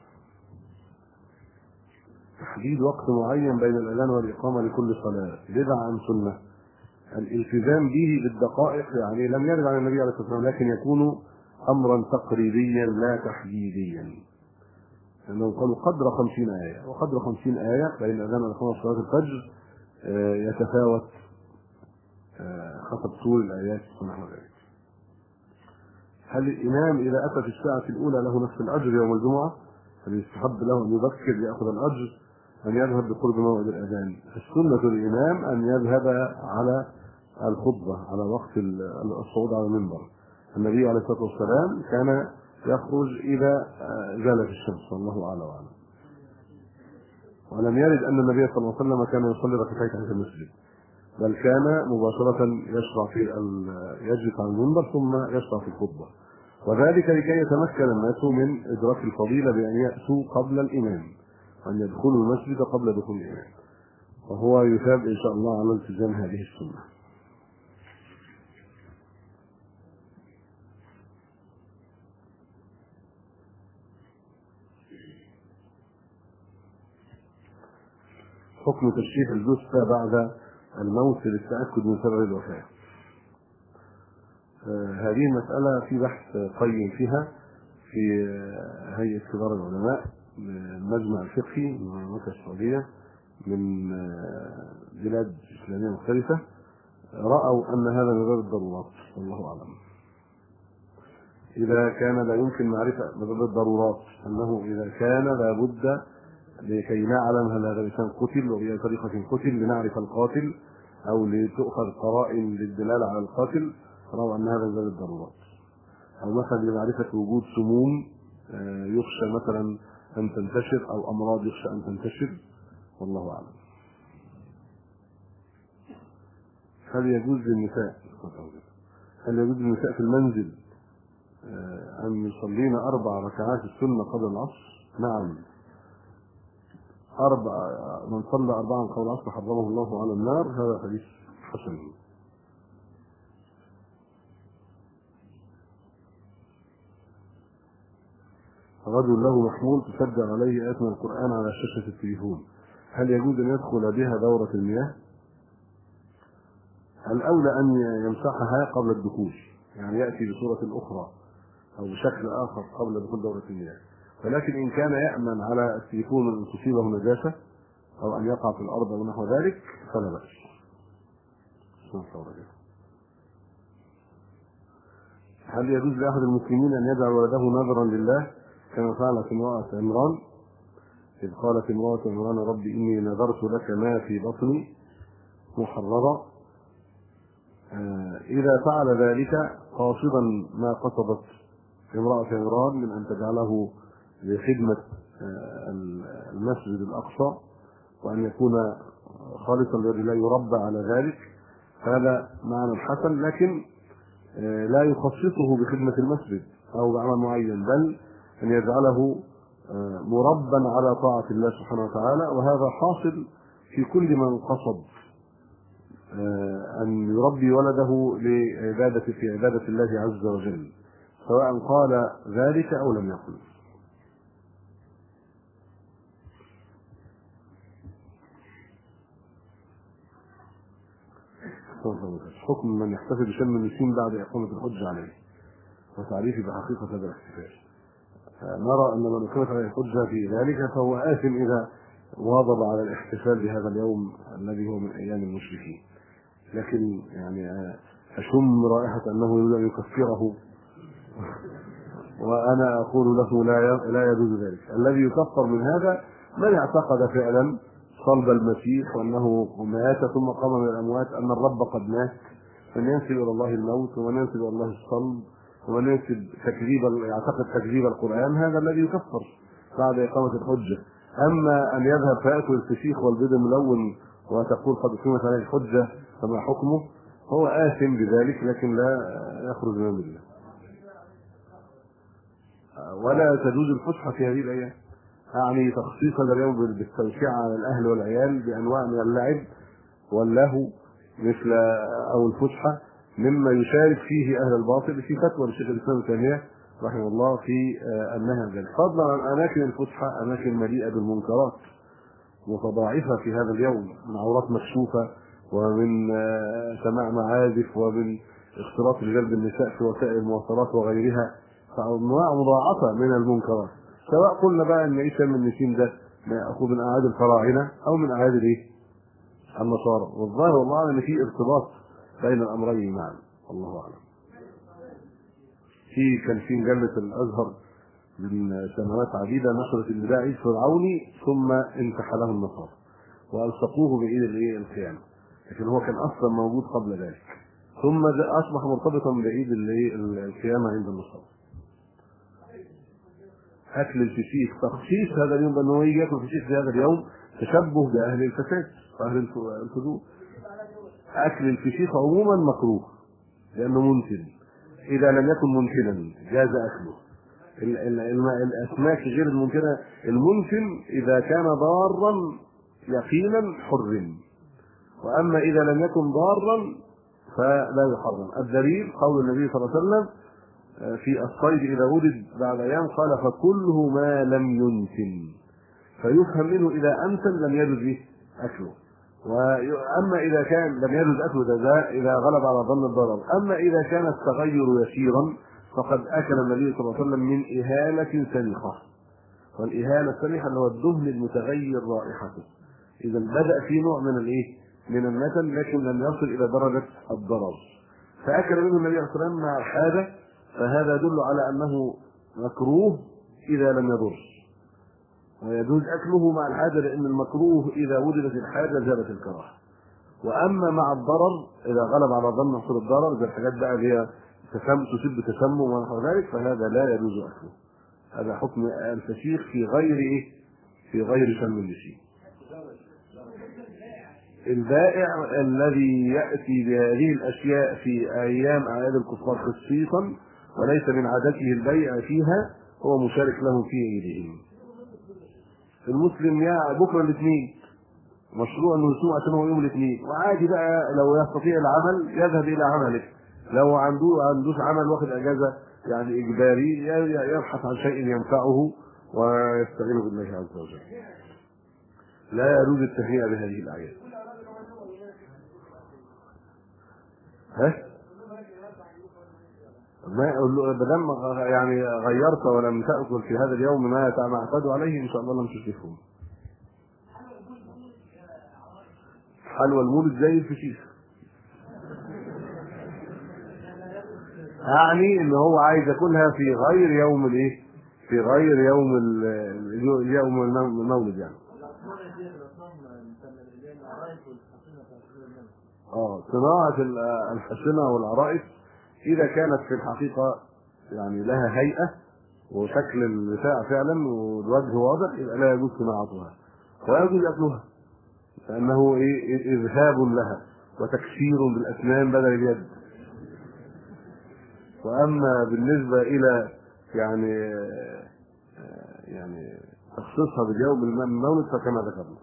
تحديد وقت معين بين الأذان والإقامة لكل صلاة بدعة أم سنة؟ الالتزام به بالدقائق يعني لم يرد عن النبي عليه الصلاة والسلام، لكن يكون أمرا تقريبيا لا تحديديا، لأنه قالوا قدر خمسين آية، وقدر خمسين آية بين الأذان والإقامة صلاة الفجر يتفاوت حسب طول الآيات ونحو ذلك. هل الإمام إذا أتى في الساعة الأولى له نفس الأجر يوم الجمعة؟ فليستحب له أن يبكر ليأخذ الأجر أن يذهب بقرب موعد الأذان؟ السنة للإمام أن يذهب على الخطبة على وقت الصعود على المنبر. النبي عليه الصلاة والسلام كان يخرج إذا زالت الشمس والله أعلم وأعلم. ولم يرد أن النبي صلى الله عليه وسلم كان يصلي ركعتين في المسجد، بل كان مباشرة يشرع في يجلس على المنبر ثم يشرع في الخطبة، وذلك لكي يتمكن الناس من إدراك الفضيلة بأن يأتوا قبل الإمام وأن يدخلوا المسجد قبل دخول الإمام، وهو يثاب إن شاء الله على التزام هذه السنة. حكم تشريح الجثة بعد الموت للتأكد من سبب الوفاة. آه هذه المسألة في بحث قيم فيها في آه هيئة كبار العلماء، المجمع الفقهي من المملكة السعودية من آه بلاد إسلامية مختلفة، رأوا أن هذا من باب الضرورات والله أعلم. إذا كان لا يمكن معرفة من باب الضرورات أنه إذا كان لابد لكي نعلم هل هذا الإنسان قتل وبأي طريقة قتل لنعرف القاتل أو لتؤخذ قرائن للدلالة على القاتل، رأوا أن هذا من باب الضرورات. أو مثلا لمعرفة وجود سموم يخشى مثلا أن تنتشر أو أمراض يخشى أن تنتشر والله أعلم. هل يجوز للنساء هل يجوز للنساء في المنزل أن يصلين أربع ركعات السنة قبل العصر؟ نعم، أربع من صلى أربعا قبل العصر حرمه الله على النار، هذا حديث حسن. رجل له محمول تسجل عليه آيات من القرآن على شاشة التليفون، هل يجوز أن يدخل بها دورة المياه؟ الأولى أن يمسحها قبل الدخول، يعني يأتي بصورة أخرى أو بشكل آخر قبل دخول دورة المياه، ولكن إن كان يأمن على التليفون أن تصيبه نجاسة أو أن يقع في الأرض أو نحو ذلك فلا بأس. هل يجوز لأحد المسلمين أن يجعل ولده نذرا لله كما فعلت امرأة عمران إذ قالت امرأة عمران رب إني نذرت لك ما في بطني محررا؟ إذا فعل ذلك قاصدا ما قصدت امرأة عمران من أن تجعله لخدمة المسجد الأقصى وأن يكون خالصا لله يربى على ذلك، هذا معنى حسن، لكن لا يخصصه بخدمة المسجد أو بعمل معين، بل أن يجعله مربا على طاعة الله سبحانه وتعالى. وهذا حاصل في كل من قصد أن يربي ولده لعبادة في عبادة الله عز وجل، سواء قال ذلك أو لم يقل. حكم من يحتفل بشم النسيم بعد إقامة الحج عليه وتعريفه بحقيقة هذا الاحتفال. نرى أن من أقيمت عليه الحجة في ذلك فهو آثم إذا واظب على الاحتفال بهذا اليوم الذي هو من أيام المشركين، لكن يعني أشم رائحة أنه يريد أن يكفره وأنا أقول له لا لا يجوز ذلك. الذي يكفر من هذا من اعتقد فعلا صلب المسيح وأنه مات ثم قام من الأموات، أن الرب قد مات، من ينسب إلى الله الموت ومن ينسب إلى الله الصلب ومن ينسب تكذيب يعتقد تكذيب القرآن، هذا الذي يكفر بعد إقامة الحجة. أما أن يذهب فيأكل الفسيخ والبيض الملون وتقول قد أقيمت عليه الحجة فما حكمه، هو آثم بذلك لكن لا يخرج من الله. ولا تجوز الفسحة في هذه الأيام، يعني تخصيص هذا اليوم بالتوسعة على الأهل والعيال بأنواع من اللعب واللهو مثل أو الفسحة مما يشارك فيه أهل الباطل في فتوى للشيخ الإسلام ابن تيمية رحمه الله في أنها ذلك، فضلا عن أماكن الفسحة أماكن مليئة بالمنكرات متضاعفة في هذا اليوم، من عورات مكشوفة ومن سماع معازف ومن اختلاط رجال بالنساء في وسائل المواصلات وغيرها، فأنواع مضاعفة من المنكرات. سواء قلنا بقى ان عيسى من النسيم ده ياخذ من اعياد الفراعنه او من اعياد الايه؟ النصارى، والظاهر والله اعلم ان في ارتباط بين الامرين معا، الله اعلم. في كان في مجله الازهر من سنوات عديده نشرت ان ده عيد فرعوني ثم انتحله النصارى والصقوه بعيد الايه؟ القيامه، لكن هو كان اصلا موجود قبل ذلك ثم اصبح مرتبطا بعيد الايه؟ القيامه عند النصارى. اكل الفسيخ تخصيص هذا اليوم بانه يجي ياكل فسيخ في هذا اليوم تشبه باهل الفساد واهل الفجور. اكل الفسيخ عموما مكروه لانه منتن، اذا لم يكن منتنا جاز اكله. ال ال ال الاسماك غير المنتنه، المنتن اذا كان ضارا يقينا حرم، واما اذا لم يكن ضارا فلا يحرم. الدليل قول النبي صلى الله عليه وسلم في الصيد إذا ولد بعد أيام قال فكله ما لم ينتن، فيفهم منه إذا أنتن لم يجوز أكله، وأما إذا كان لم يجوز أكله ده إذا غلب على ظن الضرر. أما إذا كان التغير يسيرا فقد أكل النبي صلى الله عليه وسلم من إهالة سنخة، والإهالة السنخة اللي هو الدهن المتغير رائحته، إذا بدأ في نوع من الإيه؟ من النتن لكن لم يصل إلى درجة الضرر، فأكل منه النبي صلى الله عليه وسلم مع الحاجة، فهذا يدل على أنه مكروه إذا لم يضر، ويجوز أكله مع الحاجة لأن المكروه إذا وجدت الحاجة زالت الكراهة. وأما مع الضرر إذا غلب على ظن حصول الضرر زي الحاجات بقى اللي هي تسبب تسمم ونحو ذلك فهذا لا يجوز أكله. هذا حكم الفسيخ في غير إيه؟ في غير شم النسيم. البائع الذي يأتي بهذه الأشياء في أيام أعياد الكفار خصيصا وليس من عادته البيع فيها هو مشارك له في عيدهم. المسلم يا بكره الاثنين مشروع انه يصوم عشان هو يوم الاثنين، وعادي بقى لو يستطيع العمل يذهب الى عمله، لو عنده عندوش عمل واخد اجازه يعني اجباري يبحث عن شيء ينفعه ويستعين بالله عز وجل. لا يجوز التهنئه بهذه الاعياد. ها؟ ما بدل يعني غيرت ولم تأكل في هذا اليوم ما تعتادوا عليه ان شاء الله لم تشركون. حلوى المولد زي الفسيخ، يعني ان هو عايز ياكلها في غير يوم الايه؟ في غير يوم اليوم المولد يعني. اه صناعة الحصنة والعرائس إذا كانت في الحقيقة يعني لها هيئة وشكل البتاع فعلا والوجه واضح يبقى لا يجوز صناعتها ويجوز اكلها، لانه ايه اذهاب لها وتكسير بالاسنان بدل اليد. واما بالنسبه الى يعني يعني تخصيصها باليوم المولد فكما ذكرنا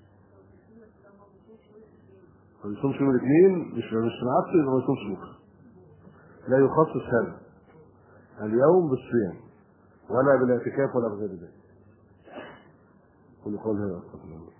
ما يصومش يوم الاثنين، مش مش العصر يبقى ما يصومش بكره، لا يخصص هذا اليوم بالصيام ولا بالاعتكاف ولا بغير ذلك. قل قول هذا.